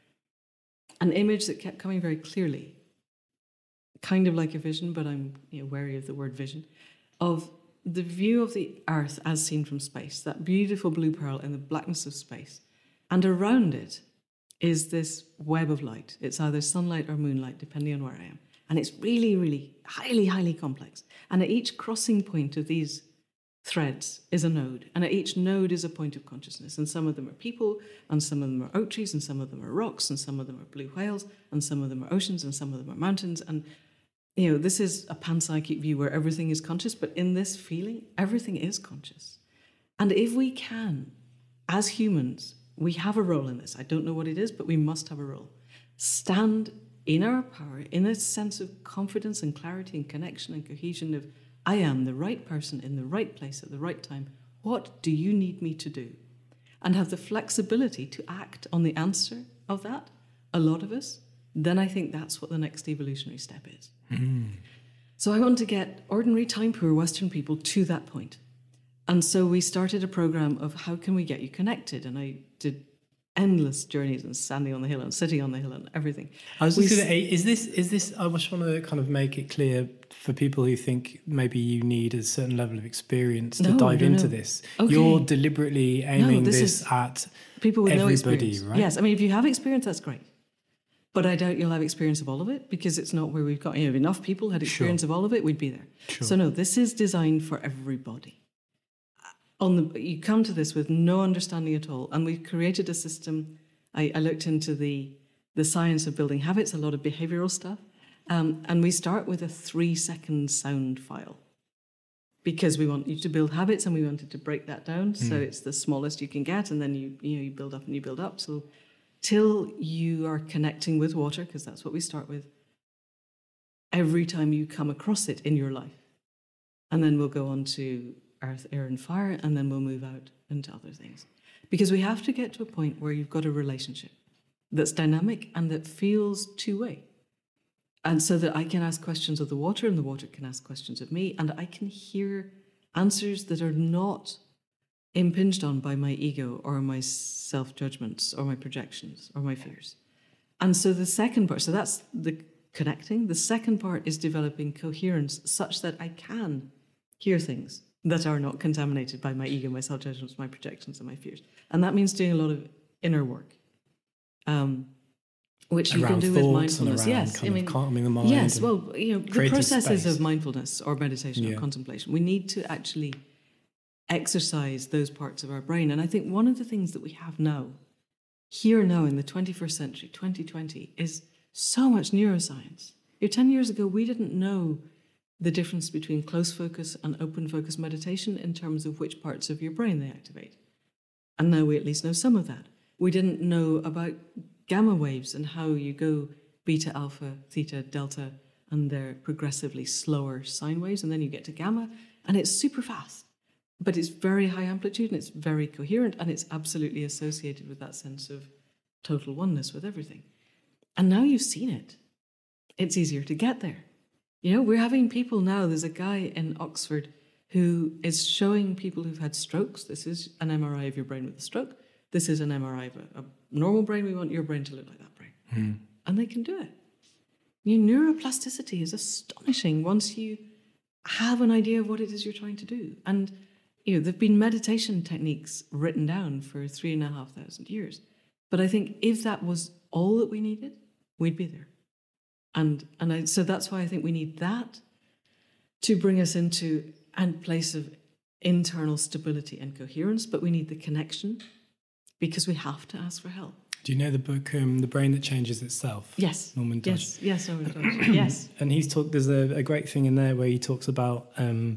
an image that kept coming very clearly, kind of like a vision, but I'm wary of the word vision, of the view of the Earth as seen from space, that beautiful blue pearl in the blackness of space. And around it is this web of light. It's either sunlight or moonlight, depending on where I am. And it's really, really highly, highly complex. And at each crossing point of these threads is a node. And at each node is a point of consciousness. And some of them are people, and some of them are oak trees, and some of them are rocks, and some of them are blue whales, and some of them are oceans, and some of them are mountains. And this is a panpsychic view where everything is conscious, but in this feeling, everything is conscious. And if we can, as humans, we have a role in this. I don't know what it is, but we must have a role. Stand in our power, in a sense of confidence and clarity and connection and cohesion of, I am the right person in the right place at the right time. What do you need me to do? And have the flexibility to act on the answer of that, a lot of us, then I think that's what the next evolutionary step is. So I want to get ordinary time-poor Western people to that point. And so we started a program of how can we get you connected? And I did endless journeys and standing on the hill and sitting on the hill and everything. I was just going to say, is this, I just want to kind of make it clear for people who think maybe you need a certain level of experience to dive into this. Okay. You're deliberately aiming this at people with everybody, no experience. right? Yes, I mean, if you have experience, that's great. But I doubt you'll have experience of all of it because it's not where we've got, if enough people had experience of all of it, we'd be there. Sure. So no, this is designed for everybody. You come to this with no understanding at all, and we've created a system. I looked into the science of building habits, a lot of behavioral stuff, and we start with a 3-second sound file because we want you to build habits, and we wanted to break that down. So it's the smallest you can get, and then you build up and you build up. So till you are connecting with water, because that's what we start with, every time you come across it in your life. And then we'll go on to earth, air, and fire, and then we'll move out into other things. Because we have to get to a point where you've got a relationship that's dynamic and that feels two-way. And so that I can ask questions of the water and the water can ask questions of me, and I can hear answers that are not impinged on by my ego or my self-judgments or my projections or my fears. And so the second part, so that's the connecting. The second part is developing coherence such that I can hear things that are not contaminated by my ego, my self-judgments, my projections, and my fears. And that means doing a lot of inner work, which you can do with mindfulness. Yes, kind of calming the mind. Yes, well, the processes space of mindfulness or meditation or contemplation, we need to actually exercise those parts of our brain. And I think one of the things that we have now, here now in the 21st century, 2020, is so much neuroscience. 10 years ago, we didn't know the difference between close focus and open focus meditation in terms of which parts of your brain they activate. And now we at least know some of that. We didn't know about gamma waves and how you go beta, alpha, theta, delta, and they're progressively slower sine waves, and then you get to gamma, and it's super fast. But it's very high amplitude, and it's very coherent, and it's absolutely associated with that sense of total oneness with everything. And now you've seen it. It's easier to get there. We're having people now, there's a guy in Oxford who is showing people who've had strokes. This is an MRI of your brain with a stroke. This is an MRI of a normal brain. We want your brain to look like that brain. And they can do it. Neuroplasticity is astonishing once you have an idea of what it is you're trying to do. And, there've been meditation techniques written down for 3,500 years. But I think if that was all that we needed, we'd be there. So that's why I think we need that to bring us into a place of internal stability and coherence, but we need the connection because we have to ask for help. Do you know the book, The Brain That Changes Itself? Yes. Norman Dodge. Yes, Norman Dodge. Yes. And there's a great thing in there where he talks about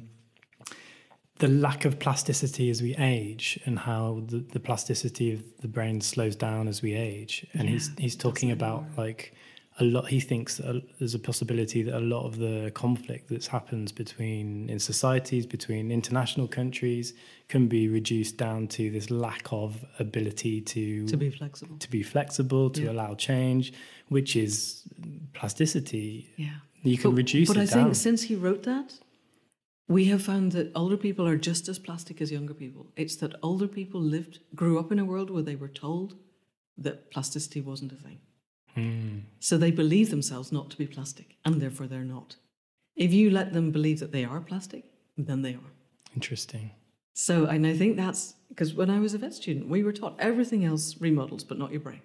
the lack of plasticity as we age and how the plasticity of the brain slows down as we age. And he's talking about he thinks that there's a possibility that a lot of the conflict that happens in societies, between international countries, can be reduced down to this lack of ability to be flexible, to allow change, which is plasticity. Yeah. You can reduce it down. But I think since he wrote that, we have found that older people are just as plastic as younger people. It's that older people grew up in a world where they were told that plasticity wasn't a thing. So they believe themselves not to be plastic, and therefore they're not. If you let them believe that they are plastic, then they are. Interesting. So, and I think that's because when I was a vet student, we were taught everything else remodels, but not your brain.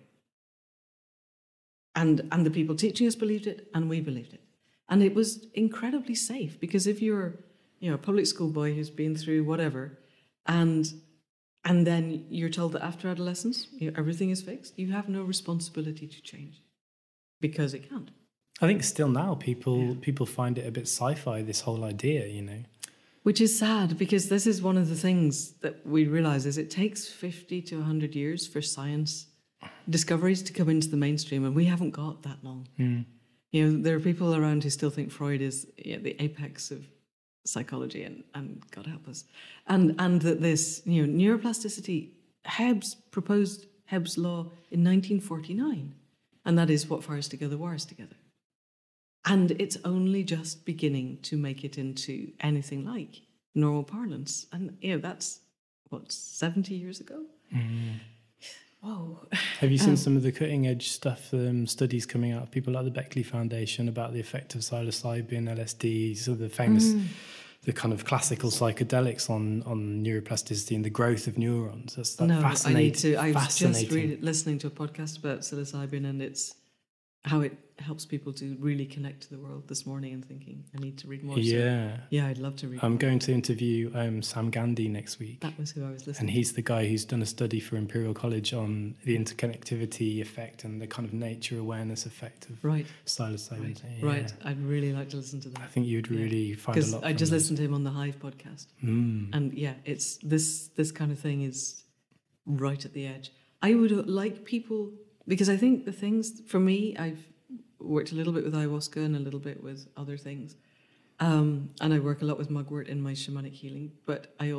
And the people teaching us believed it, and we believed it. And it was incredibly safe because if you're, a public school boy who's been through whatever, and then you're told that after adolescence, everything is fixed, you have no responsibility to change because it can't. I think still now people find it a bit sci-fi, this whole idea, Which is sad because this is one of the things that we realize is it takes 50 to 100 years for science discoveries to come into the mainstream, and we haven't got that long. There are people around who still think Freud is the apex of psychology, and God help us. And that this, neuroplasticity, Hebb proposed Hebb's law in 1949, and that is what fires together wires together. And it's only just beginning to make it into anything like normal parlance. And, that's, 70 years ago? Whoa. Have you seen some of the cutting edge stuff, studies coming out of people like the Beckley Foundation about the effect of psilocybin, LSD, so the famous, the kind of classical psychedelics on neuroplasticity and the growth of neurons? That's like fascinating. I need to. I was just fascinating. listening to a podcast about psilocybin and it's how it helps people to really connect to the world this morning and thinking, I need to read more. Yeah. So, yeah, I'd love to read I'm more. going to interview Sam Gandhi next week. That was who I was listening And he's the guy who's done a study for Imperial College on the interconnectivity effect and the kind of nature awareness effect of Right. psilocybin. Right. I'd really like to listen to that. I think you'd really find a Because lot I from just that. listened to him on the Hive podcast. And yeah, it's this kind of thing is right at the edge. I would like people, because I think the things, for me, I've worked a little bit with ayahuasca and a little bit with other things. And I work a lot with mugwort in my shamanic healing. But I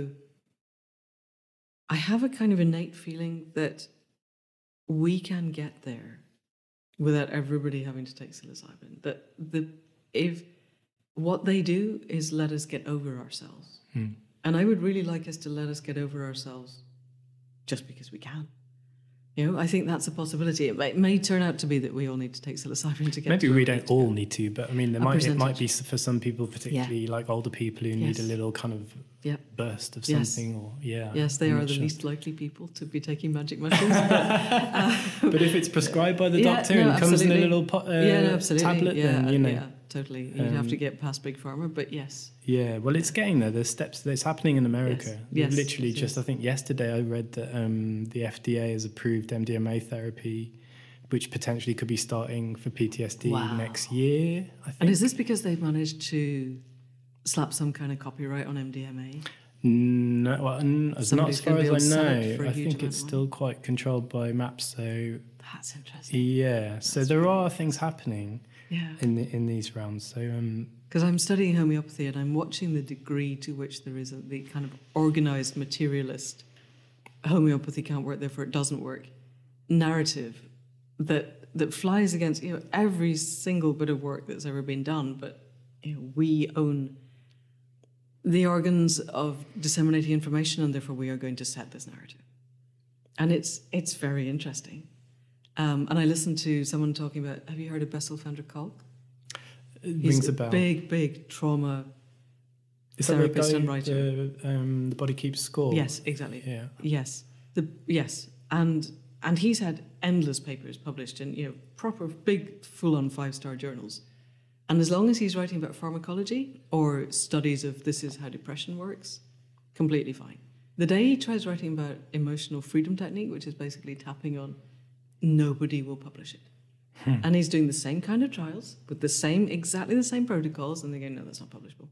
have a kind of innate feeling that we can get there without everybody having to take psilocybin. That if what they do is let us get over ourselves. And I would really like us to let us get over ourselves just because we can. You know, I think that's a possibility. It may turn out to be that we all need to take psilocybin to get. Maybe to we don't all need to, but I mean, it might percentage. be for some people, particularly like older people who need a little kind of burst of something. Or yes, they I'm are not the sure. least likely people to be taking magic mushrooms. But if it's prescribed by the doctor and comes in a little tablet, then you know. Yeah, totally. You'd have to get past Big Pharma, but yes. Yeah, well, it's getting there. There's steps. It's happening in America. Yes. Literally, just I think yesterday I read that the FDA has approved MDMA therapy, which potentially could be starting for PTSD next year. I think. And is this because they've managed to slap some kind of copyright on MDMA? No, well, as not as far as I know. I think it's of still quite controlled by MAPS. So that's interesting. yeah, so there are things happening. Yeah. In these realms. So because I'm studying homeopathy and I'm watching the degree to which there is the kind of organized materialist homeopathy can't work, therefore it doesn't work narrative that flies against every single bit of work that's ever been done. But we own the organs of disseminating information, and therefore we are going to set this narrative. And it's very interesting. And I listened to someone talking about, have you heard of Bessel van der Kolk? Rings a bell. Big trauma Is that therapist the guy, and writer. The Body Keeps Score? Yes, exactly. Yeah. Yes. And he's had endless papers published in proper big full-on 5-star journals. And as long as he's writing about pharmacology or studies of this is how depression works, completely fine. The day he tries writing about emotional freedom technique, which is basically tapping on, nobody will publish it. And he's doing the same kind of trials with exactly the same protocols, and they're going, no, that's not publishable.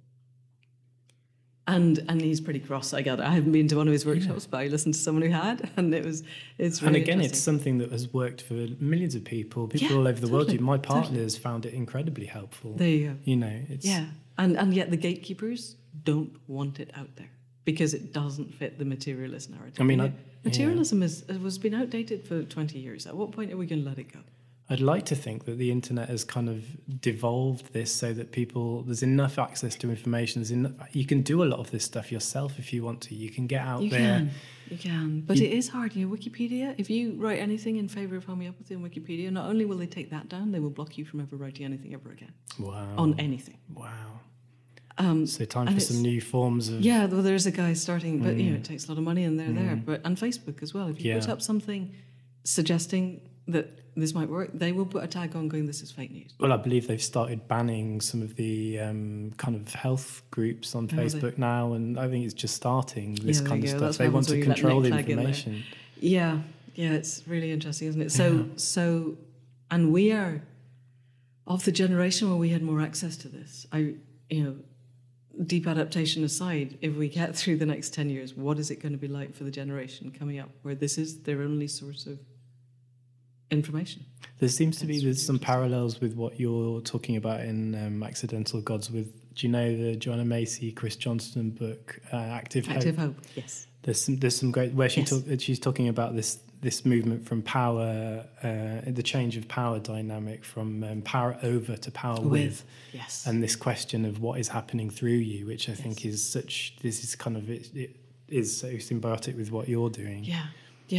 And he's pretty cross, I gather. I haven't been to one of his workshops, but I listened to someone who had, and it's really And again, it's interesting. something that has worked for millions of people all over the world. My partner's found it incredibly helpful. There you go. It's and yet the gatekeepers don't want it out there because it doesn't fit the materialist narrative. I mean, materialism has been outdated for 20 years. At what point are we going to let it go? I'd like to think that the internet has kind of devolved this so that there's enough access to information. You can do a lot of this stuff yourself if you want to. You can get out there. You can. But it is hard. Wikipedia, if you write anything in favour of homeopathy on Wikipedia, not only will they take that down, they will block you from ever writing anything ever again. Wow. On anything. Wow. So time for some new forms of... Yeah, well, there's a guy starting, but it takes a lot of money and they're there. And Facebook as well. If you put up something suggesting that this might work, they will put a tag on going, this is fake news. Well, I believe they've started banning some of the kind of health groups on Facebook now, and I think it's just starting this kind of stuff. That's they want to control the information. Yeah, it's really interesting, isn't it? So, and we are of the generation where we had more access to this. Deep adaptation aside, if we get through the next 10 years, what is it going to be like for the generation coming up where this is their only source of information? There seems to be some parallels with what you're talking about in Accidental Gods with, do you know the Joanna Macy, Chris Johnston book, Active Hope? Active Hope, yes. There's some great, where she's talking about this movement from power, the change of power dynamic from power over to power with. Yes. And this question of what is happening through you, which I think is kind of, it is so symbiotic with what you're doing. Yeah.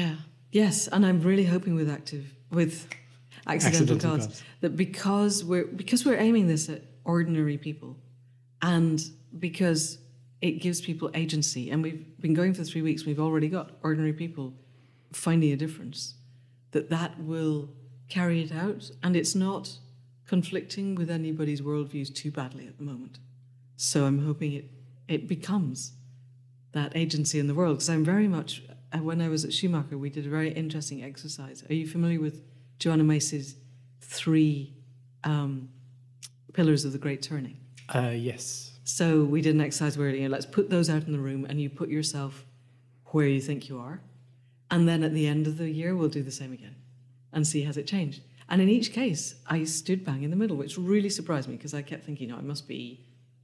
Yes, and I'm really hoping with accidental gods Gods. that because we're aiming this at ordinary people, and because it gives people agency, and we've been going for 3 weeks, we've already got ordinary people finding a difference, that will carry it out, and it's not conflicting with anybody's worldviews too badly at the moment. So I'm hoping it becomes that agency in the world, because I'm very much, when I was at Schumacher, we did a very interesting exercise. Are you familiar with Joanna Macy's 3 pillars of the Great Turning? Yes. So we did an exercise where, let's put those out in the room, and you put yourself where you think you are. And then at the end of the year, we'll do the same again and see has it changed. And in each case, I stood bang in the middle, which really surprised me, because I kept thinking, I must be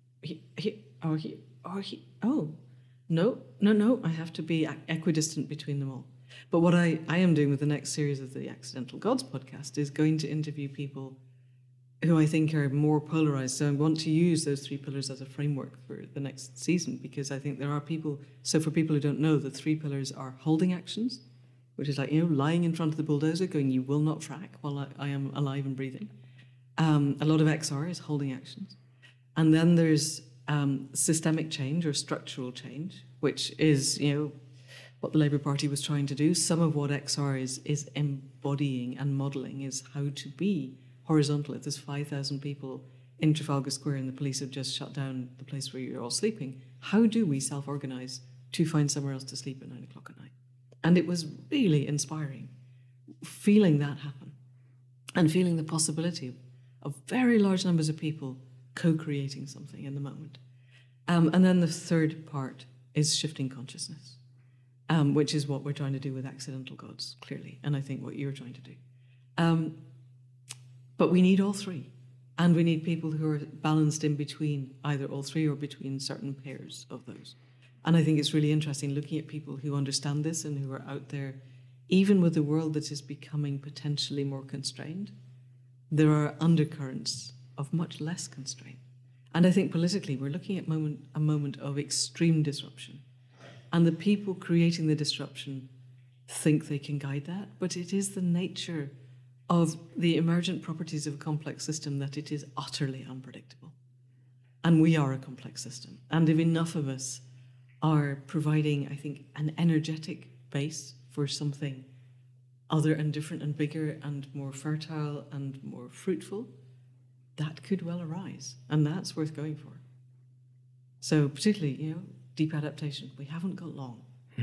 No, I have to be equidistant between them all. But what I am doing with the next series of the Accidental Gods podcast is going to interview people who I think are more polarized. So I want to use those 3 pillars as a framework for the next season, because I think there are people. So for people who don't know, the 3 pillars are holding actions, which is like, lying in front of the bulldozer going, you will not frack while I am alive and breathing. A lot of XR is holding actions. And then there's systemic change or structural change, which is, what the Labour Party was trying to do. Some of what XR is embodying and modelling is how to be horizontal. If there's 5,000 people in Trafalgar Square and the police have just shut down the place where you're all sleeping, how do we self-organise to find somewhere else to sleep at 9 o'clock at night? And it was really inspiring, feeling that happen and feeling the possibility of very large numbers of people co-creating something in the moment. And then the third part is shifting consciousness, which is what we're trying to do with Accidental Gods, clearly, and I think what you're trying to do. But we need all 3, and we need people who are balanced in between either all 3 or between certain pairs of those. And I think it's really interesting looking at people who understand this and who are out there, even with a world that is becoming potentially more constrained. There are undercurrents of much less constraint. And I think politically, we're looking at a moment of extreme disruption. And the people creating the disruption think they can guide that, but it is the nature of the emergent properties of a complex system that it is utterly unpredictable. And we are a complex system. And if enough of us are providing, I think, an energetic base for something other and different and bigger and more fertile and more fruitful, that could well arise. And that's worth going for. So particularly, deep adaptation. We haven't got long.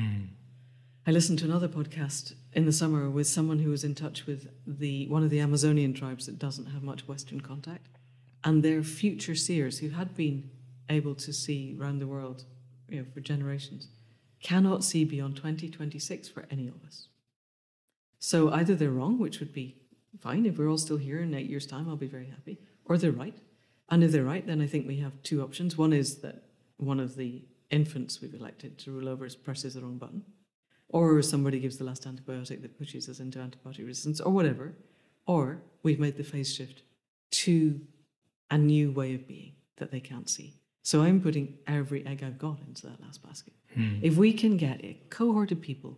I listened to another podcast in the summer with someone who was in touch with one of the Amazonian tribes that doesn't have much Western contact, and their future seers, who had been able to see around the world, for generations, cannot see beyond 2026 for any of us. So either they're wrong, which would be fine. If we're all still here in 8 years' time, I'll be very happy. Or they're right. And if they're right, then I think we have 2 options. One is that one of the infants we've elected to rule over us presses the wrong button, or somebody gives the last antibiotic that pushes us into antibiotic resistance, or whatever, or we've made the phase shift to a new way of being that they can't see. So I'm putting every egg I've got into that last basket. If we can get a cohort of people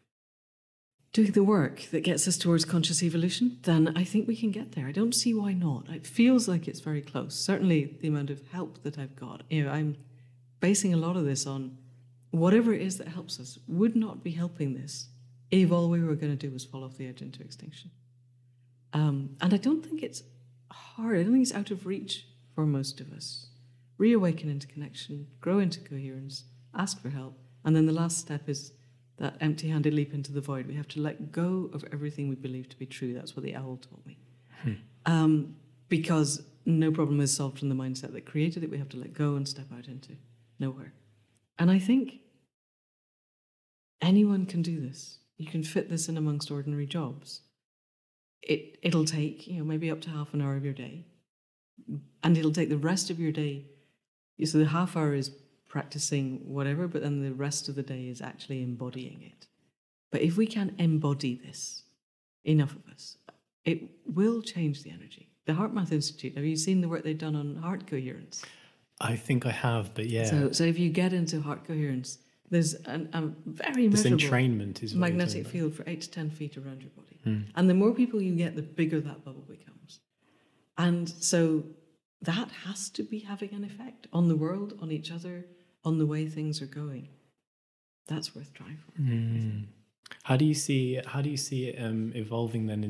doing the work that gets us towards conscious evolution, then I think we can get there. I don't see why not. It feels like it's very close. Certainly the amount of help that I've got. I'm basing a lot of this on whatever it is that helps us would not be helping this if all we were going to do was fall off the edge into extinction. And I don't think it's hard. I don't think it's out of reach for most of us. Reawaken into connection, grow into coherence, ask for help. And then the last step is that empty-handed leap into the void. We have to let go of everything we believe to be true. That's what the owl taught me. Because no problem is solved from the mindset that created it. We have to let go and step out into nowhere. And I think anyone can do this. You can fit this in amongst ordinary jobs. It'll take, maybe up to half an hour of your day. And it'll take the rest of your day. So the half hour is practicing whatever, but then the rest of the day is actually embodying it. But if we can embody this, enough of us, it will change the energy. The HeartMath Institute, have you seen the work they've done on heart coherence? I think I have, but yeah. So if you get into heart coherence, There's a very This measurable entrainment is what you're magnetic talking field for 8 to 10 feet around your body. Mm. And the more people you get, the bigger that bubble becomes. And so that has to be having an effect on the world, on each other, on the way things are going. That's worth trying for. Mm. How do you see it evolving then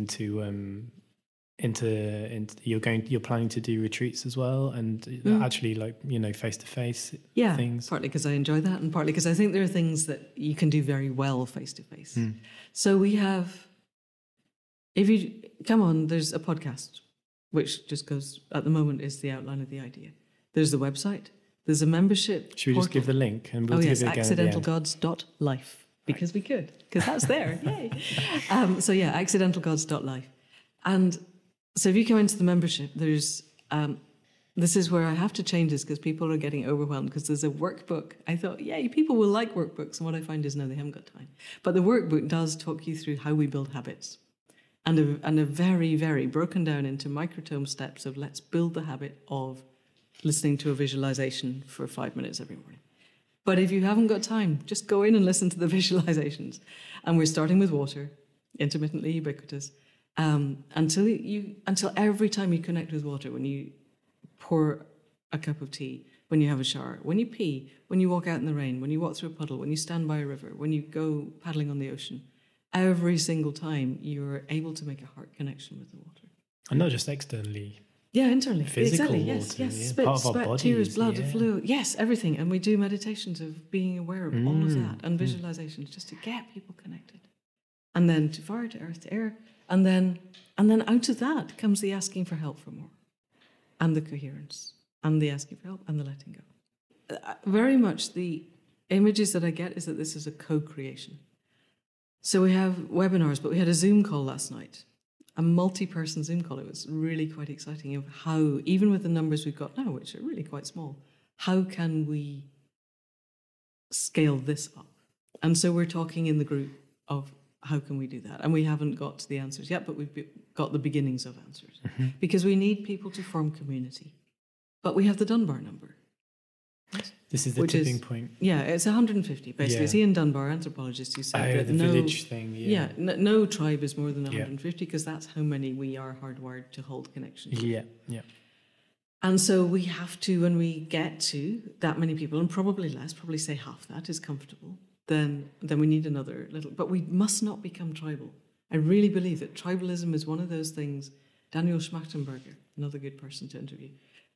into you're planning to do retreats as well, and actually, like, you know, face-to-face things? Partly because I enjoy that, and partly because I think there are things that you can do very well face-to-face. So we have, if you come on, there's a podcast which just goes, at the moment, is the outline of the idea. There's the website, there's a membership Should we just give the link, and we'll give it again accidentalgods.life, because we could, because that's there. Yay. accidentalgods.life. And so if you come into the membership, there's this is where I have to change this because people are getting overwhelmed, because there's a workbook. I thought, yay, people will like workbooks, and what I find is no, they haven't got time. But the workbook does talk you through how we build habits, and a very, very broken down into microtome steps of let's build the habit of listening to a visualization for 5 minutes every morning. But if you haven't got time, just go in and listen to the visualizations. And we're starting with water, intermittently ubiquitous. Until every time you connect with water, when you pour a cup of tea, when you have a shower, when you pee, when you walk out in the rain, when you walk through a puddle, when you stand by a river, when you go paddling on the ocean, every single time you're able to make a heart connection with the water. And not just externally. Yeah, internally. Physical exactly. water, Yes. yeah. Spit, Part of our sweat, bodies, tears, blood, yeah. fluid. Yes, everything. And we do meditations of being aware of all of that, and visualizations just to get people connected. And then to fire, to earth, to air. And then out of that comes the asking for help for more, and the coherence, and the asking for help, and the letting go. Very much the images that I get is that this is a co-creation. So we have webinars, but we had a Zoom call last night, a multi-person Zoom call. It was really quite exciting of how, even with the numbers we've got now, which are really quite small, how can we scale this up? And so we're talking in the group of how can we do that? And we haven't got to the answers yet, but we've got the beginnings of answers. Because we need people to form community. But we have the Dunbar number. This is the tipping point. Yeah, it's 150, basically. Yeah. It's Ian Dunbar, anthropologist, who said that the village thing, yeah. No tribe is more than 150, because that's how many we are hardwired to hold connections. Yeah. And so we have to, when we get to that many people, and probably less, probably say half that is comfortable, then we need another little. But we must not become tribal. I really believe that tribalism is one of those things. Daniel Schmachtenberger, another good person to interview,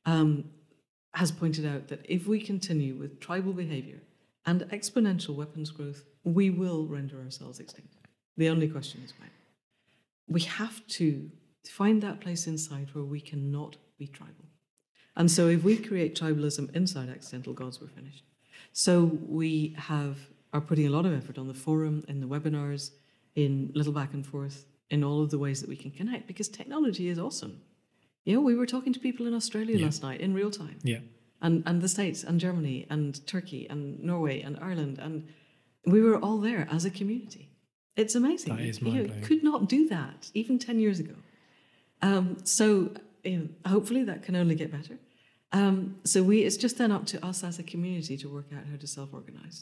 has pointed out that if we continue with tribal behavior and exponential weapons growth, we will render ourselves extinct. The only question is when. We have to find that place inside where we cannot be tribal. And so if we create tribalism inside Accidental Gods, we're finished. So we are putting a lot of effort on the forum, in the webinars, in little back and forth, in all of the ways that we can connect, because technology is awesome. You know, we were talking to people in Australia last night in real time. Yeah. And the States and Germany and Turkey and Norway and Ireland, and we were all there as a community. It's amazing. That is mind-blowing. You could not do that even 10 years ago. So hopefully that can only get better. So it's just then up to us as a community to work out how to self-organize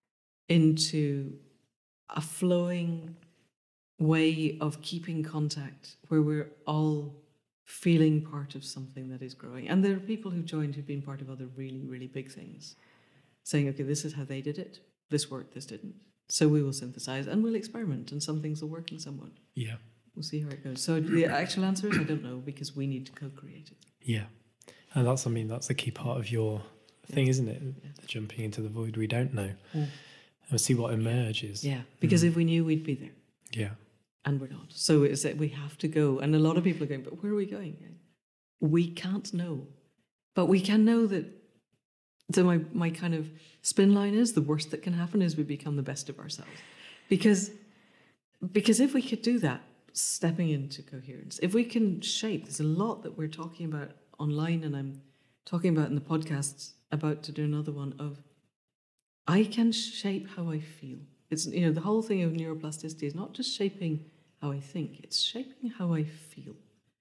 into a flowing way of keeping contact where we're all feeling part of something that is growing. And there are people who joined who've been part of other really, really big things, saying, okay, this is how they did it. This worked, this didn't. So we will synthesize and we'll experiment, and some things will work and some won't. Yeah. We'll see how it goes. So the actual answer is I don't know, because we need to co-create it. Yeah. And that's a key part of your thing, isn't it? Yeah. Jumping into the void we don't know. And see what emerges. Yeah, because if we knew, we'd be there. Yeah. And we're not. So it's that we have to go. And a lot of people are going, but where are we going? We can't know. But we can know that. So my kind of spin line is, the worst that can happen is we become the best of ourselves. Because if we could do that, stepping into coherence, if we can shape, there's a lot that we're talking about online, and I'm talking about in the podcasts, about to do another one of, I can shape how I feel. It's, the whole thing of neuroplasticity is not just shaping how I think, it's shaping how I feel.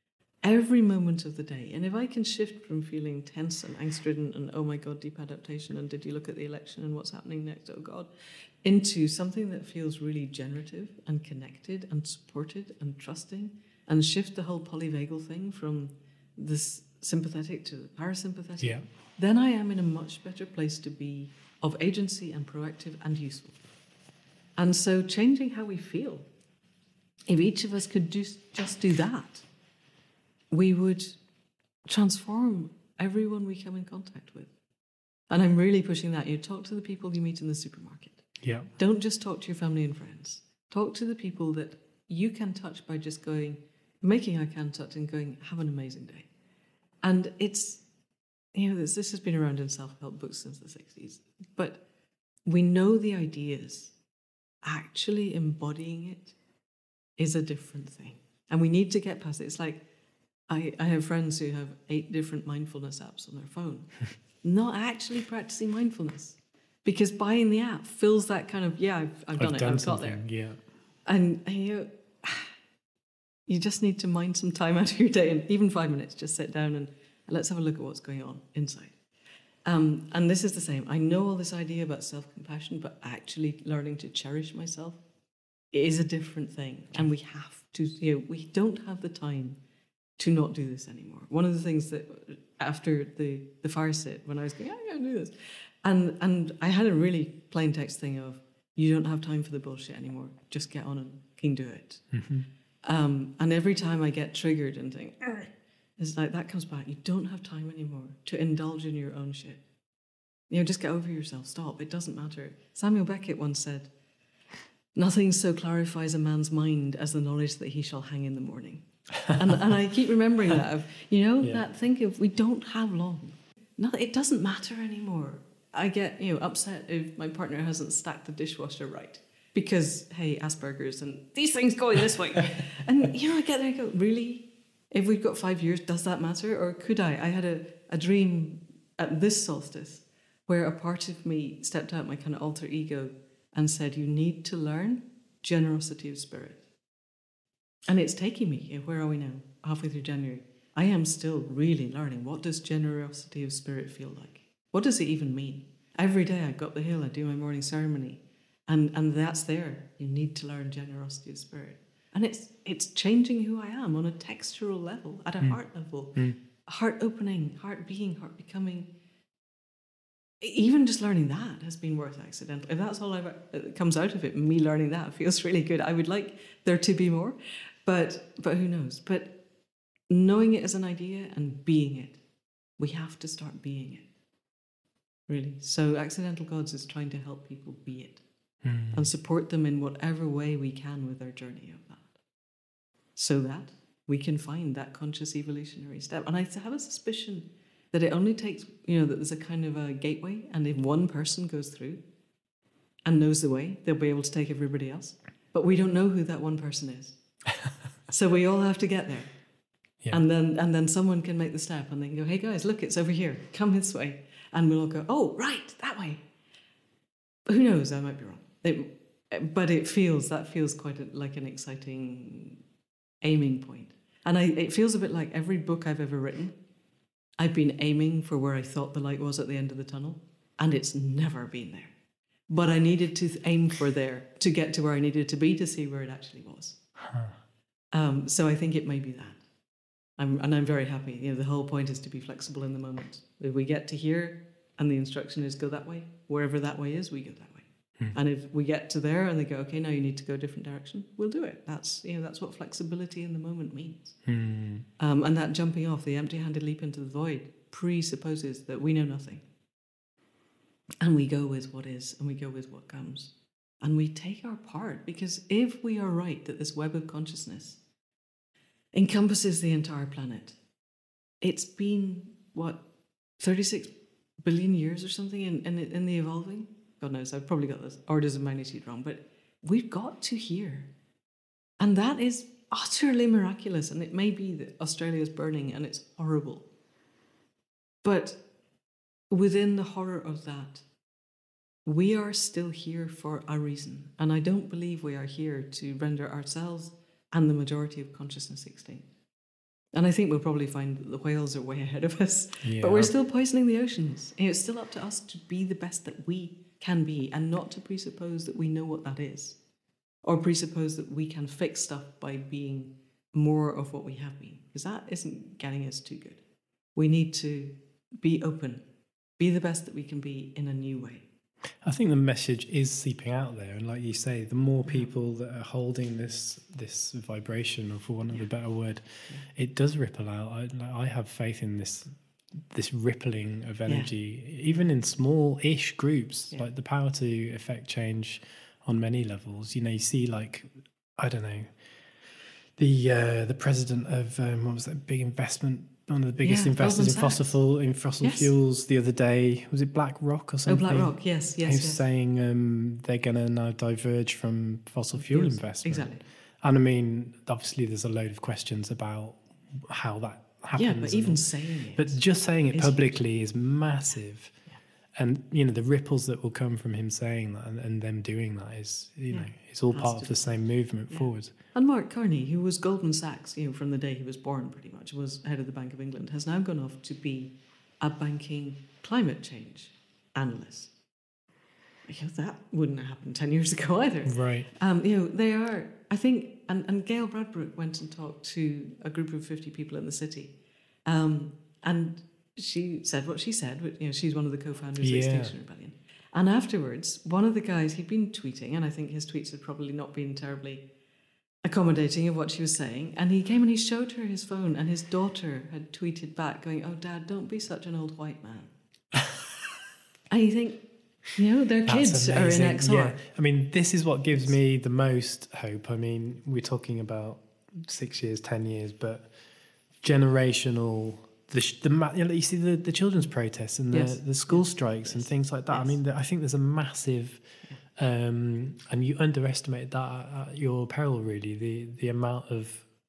every moment of the day. And if I can shift from feeling tense and angst-ridden and, oh my God, deep adaptation, and did you look at the election and what's happening next, oh God, into something that feels really generative and connected and supported and trusting, and shift the whole polyvagal thing from this sympathetic to the parasympathetic, then I am in a much better place to be of agency and proactive and useful. And so changing how we feel, if each of us could just do that, we would transform everyone we come in contact with. And I'm really pushing that. You talk to the people you meet in the supermarket. Yeah. Don't just talk to your family and friends. Talk to the people that you can touch by just going, making eye contact and going, have an amazing day. And it's, this has been around in self-help books since the 60s, but we know the ideas. Actually embodying it is a different thing. And we need to get past it. It's like, I have friends who have 8 different mindfulness apps on their phone, not actually practicing mindfulness, because buying the app fills that kind of, I've done it, I've got there. Yeah. And you just need to mind some time out of your day, and even 5 minutes, just sit down and let's have a look at what's going on inside. And this is the same. I know all this idea about self-compassion, but actually learning to cherish myself is a different thing. And we have to, we don't have the time to not do this anymore. One of the things that after the fire sit, when I was going, I'm going to do this. And I had a really plain text thing of, you don't have time for the bullshit anymore. Just get on and can do it. Mm-hmm. And every time I get triggered and think, it's like that comes back. You don't have time anymore to indulge in your own shit. Just get over yourself. Stop. It doesn't matter. Samuel Beckett once said, nothing so clarifies a man's mind as the knowledge that he shall hang in the morning. and I keep remembering that. That think of, we don't have long. It doesn't matter anymore. I get, upset if my partner hasn't stacked the dishwasher right. Because, hey, Asperger's and these things going this way. And, I get there and go, really? If we've got 5 years, does that matter? Or could I? I had a dream at this solstice where a part of me stepped out, my kind of alter ego, and said, you need to learn generosity of spirit. And it's taking me, where are we now? Halfway through January. I am still really learning. What does generosity of spirit feel like? What does it even mean? Every day I go up the hill, I do my morning ceremony, and that's there. You need to learn generosity of spirit. And it's changing who I am on a textural level, at a heart level. Heart opening, heart being, heart becoming. Even just learning that has been worth accidental. If that's all that comes out of it, me learning that feels really good. I would like there to be more, but who knows? But knowing it as an idea and being it, we have to start being it, really. So Accidental Gods is trying to help people be it and support them in whatever way we can with their journey of that, so that we can find that conscious evolutionary step. And I have a suspicion that it only takes, that there's a kind of a gateway, and if one person goes through and knows the way, they'll be able to take everybody else. But we don't know who that one person is. So we all have to get there. Yeah. And then someone can make the step, and they can go, hey guys, look, it's over here. Come this way. And we'll all go, oh, right, that way. But who knows? I might be wrong. But that feels quite like an exciting aiming point. And it feels a bit like every book I've ever written, I've been aiming for where I thought the light was at the end of the tunnel, and it's never been there. But I needed to aim for there to get to where I needed to be to see where it actually was. So I think it may be that. I'm very happy. The whole point is to be flexible in the moment. If we get to here and the instruction is go that way, wherever that way is, we go that way. And if we get to there and they go, okay, now you need to go a different direction, we'll do it. That's what flexibility in the moment means. And that jumping off, the empty-handed leap into the void, presupposes that we know nothing. And we go with what is, and we go with what comes. And we take our part, because if we are right that this web of consciousness encompasses the entire planet, it's been, 36 billion years or something in the evolving? God knows, I've probably got the orders of magnitude wrong, but we've got to here. And that is utterly miraculous. And it may be that Australia is burning and it's horrible. But within the horror of that, we are still here for a reason. And I don't believe we are here to render ourselves and the majority of consciousness extinct. And I think we'll probably find that the whales are way ahead of us. Yeah. But we're still poisoning the oceans. It's still up to us to be the best that we can be and not to presuppose that we know what that is. Or presuppose that we can fix stuff by being more of what we have been. Because that isn't getting us too good. We need to be open, be the best that we can be in a new way. I think the message is seeping out there, and like you say, the more people that are holding this vibration, or for want of a better word, it does ripple out. I have faith in this rippling of energy, even in small-ish groups. Like the power to affect change on many levels. You know, you see, like, I don't know, the president of what was that big investment? One of the biggest investors in fossil fuels the other day. Was it BlackRock or something? Oh, BlackRock, yes. He was saying they're going to now diverge from fossil fuel investment. Exactly. And I mean, obviously there's a load of questions about how that happens. Yeah, but even saying it. But just saying it publicly is massive. Yeah. And, you know, the ripples that will come from him saying that and them doing that is, you know, it's all part of the same movement forward. And Mark Carney, who was Goldman Sachs, you know, from the day he was born pretty much, was head of the Bank of England, has now gone off to be a banking climate change analyst. You know, that wouldn't have happened 10 years ago either. Right. You know, they are, I think, and Gail Bradbrook went and talked to a group of 50 people in the city. And she said what she said, you know, she's one of the co-founders of Extinction Rebellion. And afterwards, one of the guys, he'd been tweeting, and I think his tweets had probably not been terribly accommodating of what she was saying, and he came and he showed her his phone, and his daughter had tweeted back going, "Oh, Dad, don't be such an old white man." And you think, you know, their kids are in XR. Yeah. I mean, this is what gives me the most hope. I mean, we're talking about 6 years, 10 years, but generational. You see the children's protests and the school strikes and things like that. I mean, I think there's a massive. And you underestimated that at your peril, really, the amount of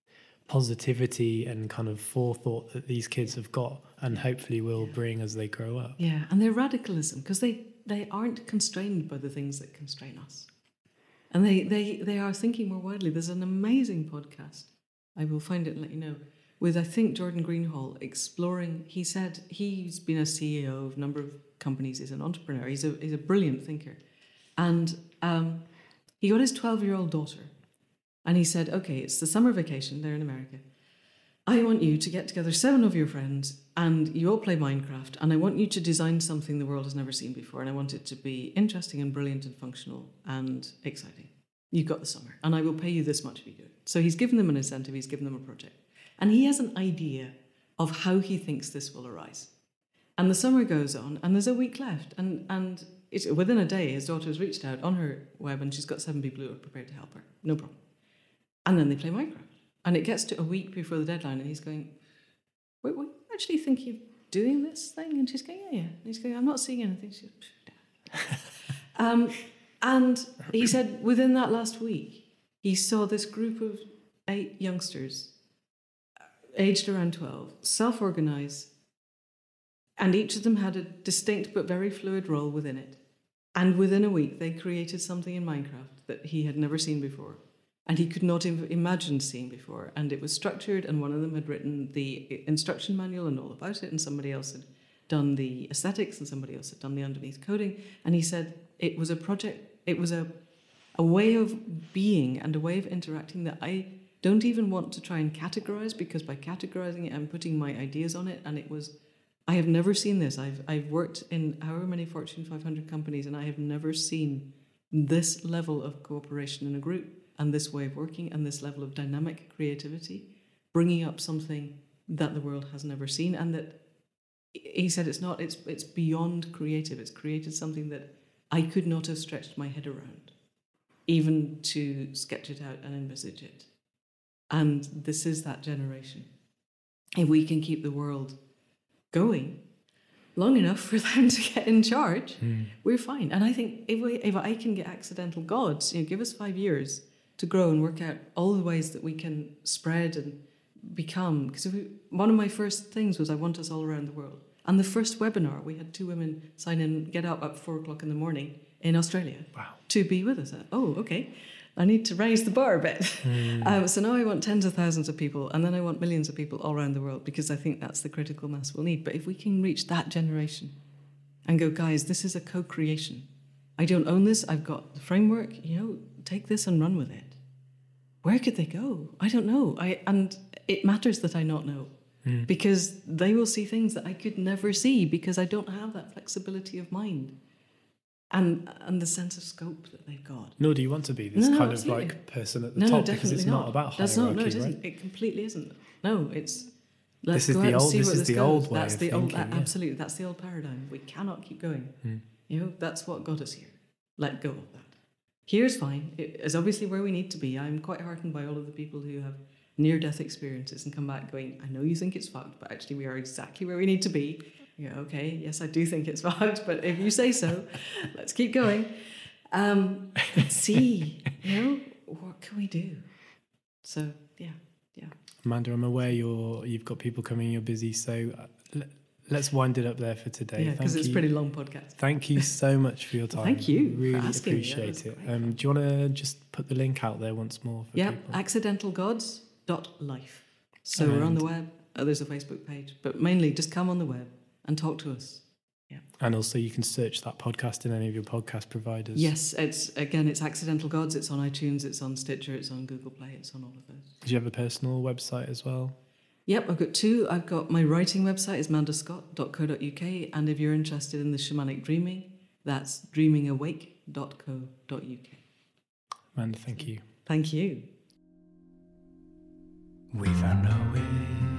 positivity and kind of forethought that these kids have got and hopefully will bring as they grow up. Yeah, and their radicalism, because they aren't constrained by the things that constrain us. And they are thinking more widely. There's an amazing podcast, I will find it and let you know, with, I think, Jordan Greenhall exploring. He said he's been a CEO of a number of companies. He's an entrepreneur. He's a brilliant thinker. And he got his 12-year-old daughter, and he said, okay, it's the summer vacation, they're in America. I want you to get together 7 of your friends, and you all play Minecraft, and I want you to design something the world has never seen before, and I want it to be interesting and brilliant and functional and exciting. You've got the summer, and I will pay you this much if you do it. So he's given them an incentive, he's given them a project. And he has an idea of how he thinks this will arise. And the summer goes on, and there's a week left, and within a day, his daughter has reached out on her web and she's got 7 people who are prepared to help her. No problem. And then they play Minecraft. And it gets to a week before the deadline and he's going, wait, what, you actually think you're doing this thing? And she's going, yeah. And he's going, I'm not seeing anything. She's and he said within that last week, he saw this group of 8 youngsters, aged around 12, self-organise, and each of them had a distinct but very fluid role within it. And within a week, they created something in Minecraft that he had never seen before. And he could not imagine seeing before. And it was structured, and one of them had written the instruction manual and all about it, and somebody else had done the aesthetics, and somebody else had done the underneath coding. And he said it was a project, it was a way of being and a way of interacting that I don't even want to try and categorize, because by categorizing it, I'm putting my ideas on it, and it was... I have never seen this. I've worked in however many Fortune 500 companies, and I have never seen this level of cooperation in a group and this way of working and this level of dynamic creativity, bringing up something that the world has never seen. And that he said it's beyond creative. It's created something that I could not have stretched my head around, even to sketch it out and envisage it. And this is that generation. If we can keep the world going long enough for them to get in charge, we're fine. And I think if I can get accidental gods, give us 5 years to grow and work out all the ways that we can spread and become. Because one of my first things was I want us all around the world. And the first webinar, we had 2 women sign in, get up at 4 o'clock in the morning in Australia to be with us. Oh, okay. I need to raise the bar a bit. So now I want tens of thousands of people, and then I want millions of people all around the world, because I think that's the critical mass we'll need. But if we can reach that generation and go, guys, this is a co-creation. I don't own this. I've got the framework. Take this and run with it. Where could they go? I don't know. And it matters that I not know, because they will see things that I could never see, because I don't have that flexibility of mind and the sense of scope that they've got. Nor do you want to be this kind of like person at the top, because it's not about hierarchy. No, it isn't. Right? It completely isn't. No, it's let's this go is the out old. and see This where is this the goes. old way That's of the old. thinking, Absolutely, that's the old paradigm. We cannot keep going. That's what got us here. Let go of that. Here's fine. It is obviously where we need to be. I'm quite heartened by all of the people who have near-death experiences and come back going, I know you think it's fucked, but actually we are exactly where we need to be. Yeah, okay, yes, I do think it's fucked, but if you say so, let's keep going. Let's see, what can we do? So, yeah. Amanda, I'm aware you've got people coming, you're busy, so let's wind it up there for today. Yeah, because it's a pretty long podcast. Thank you so much for your time. Thank you. Really for asking appreciate it. Do you want to just put the link out there once more for people? accidentalgods.life. So we're on the web. There's a Facebook page, but mainly just come on the web and talk to us. Yeah. And also you can search that podcast in any of your podcast providers. Yes, it's Accidental Gods. It's on iTunes, it's on Stitcher, it's on Google Play, it's on all of those. Do you have a personal website as well? Yep, I've got two. I've got my writing website is mandascott.co.uk, and if you're interested in the shamanic dreaming, that's dreamingawake.co.uk. Amanda, thank you. Thank you. We found our way.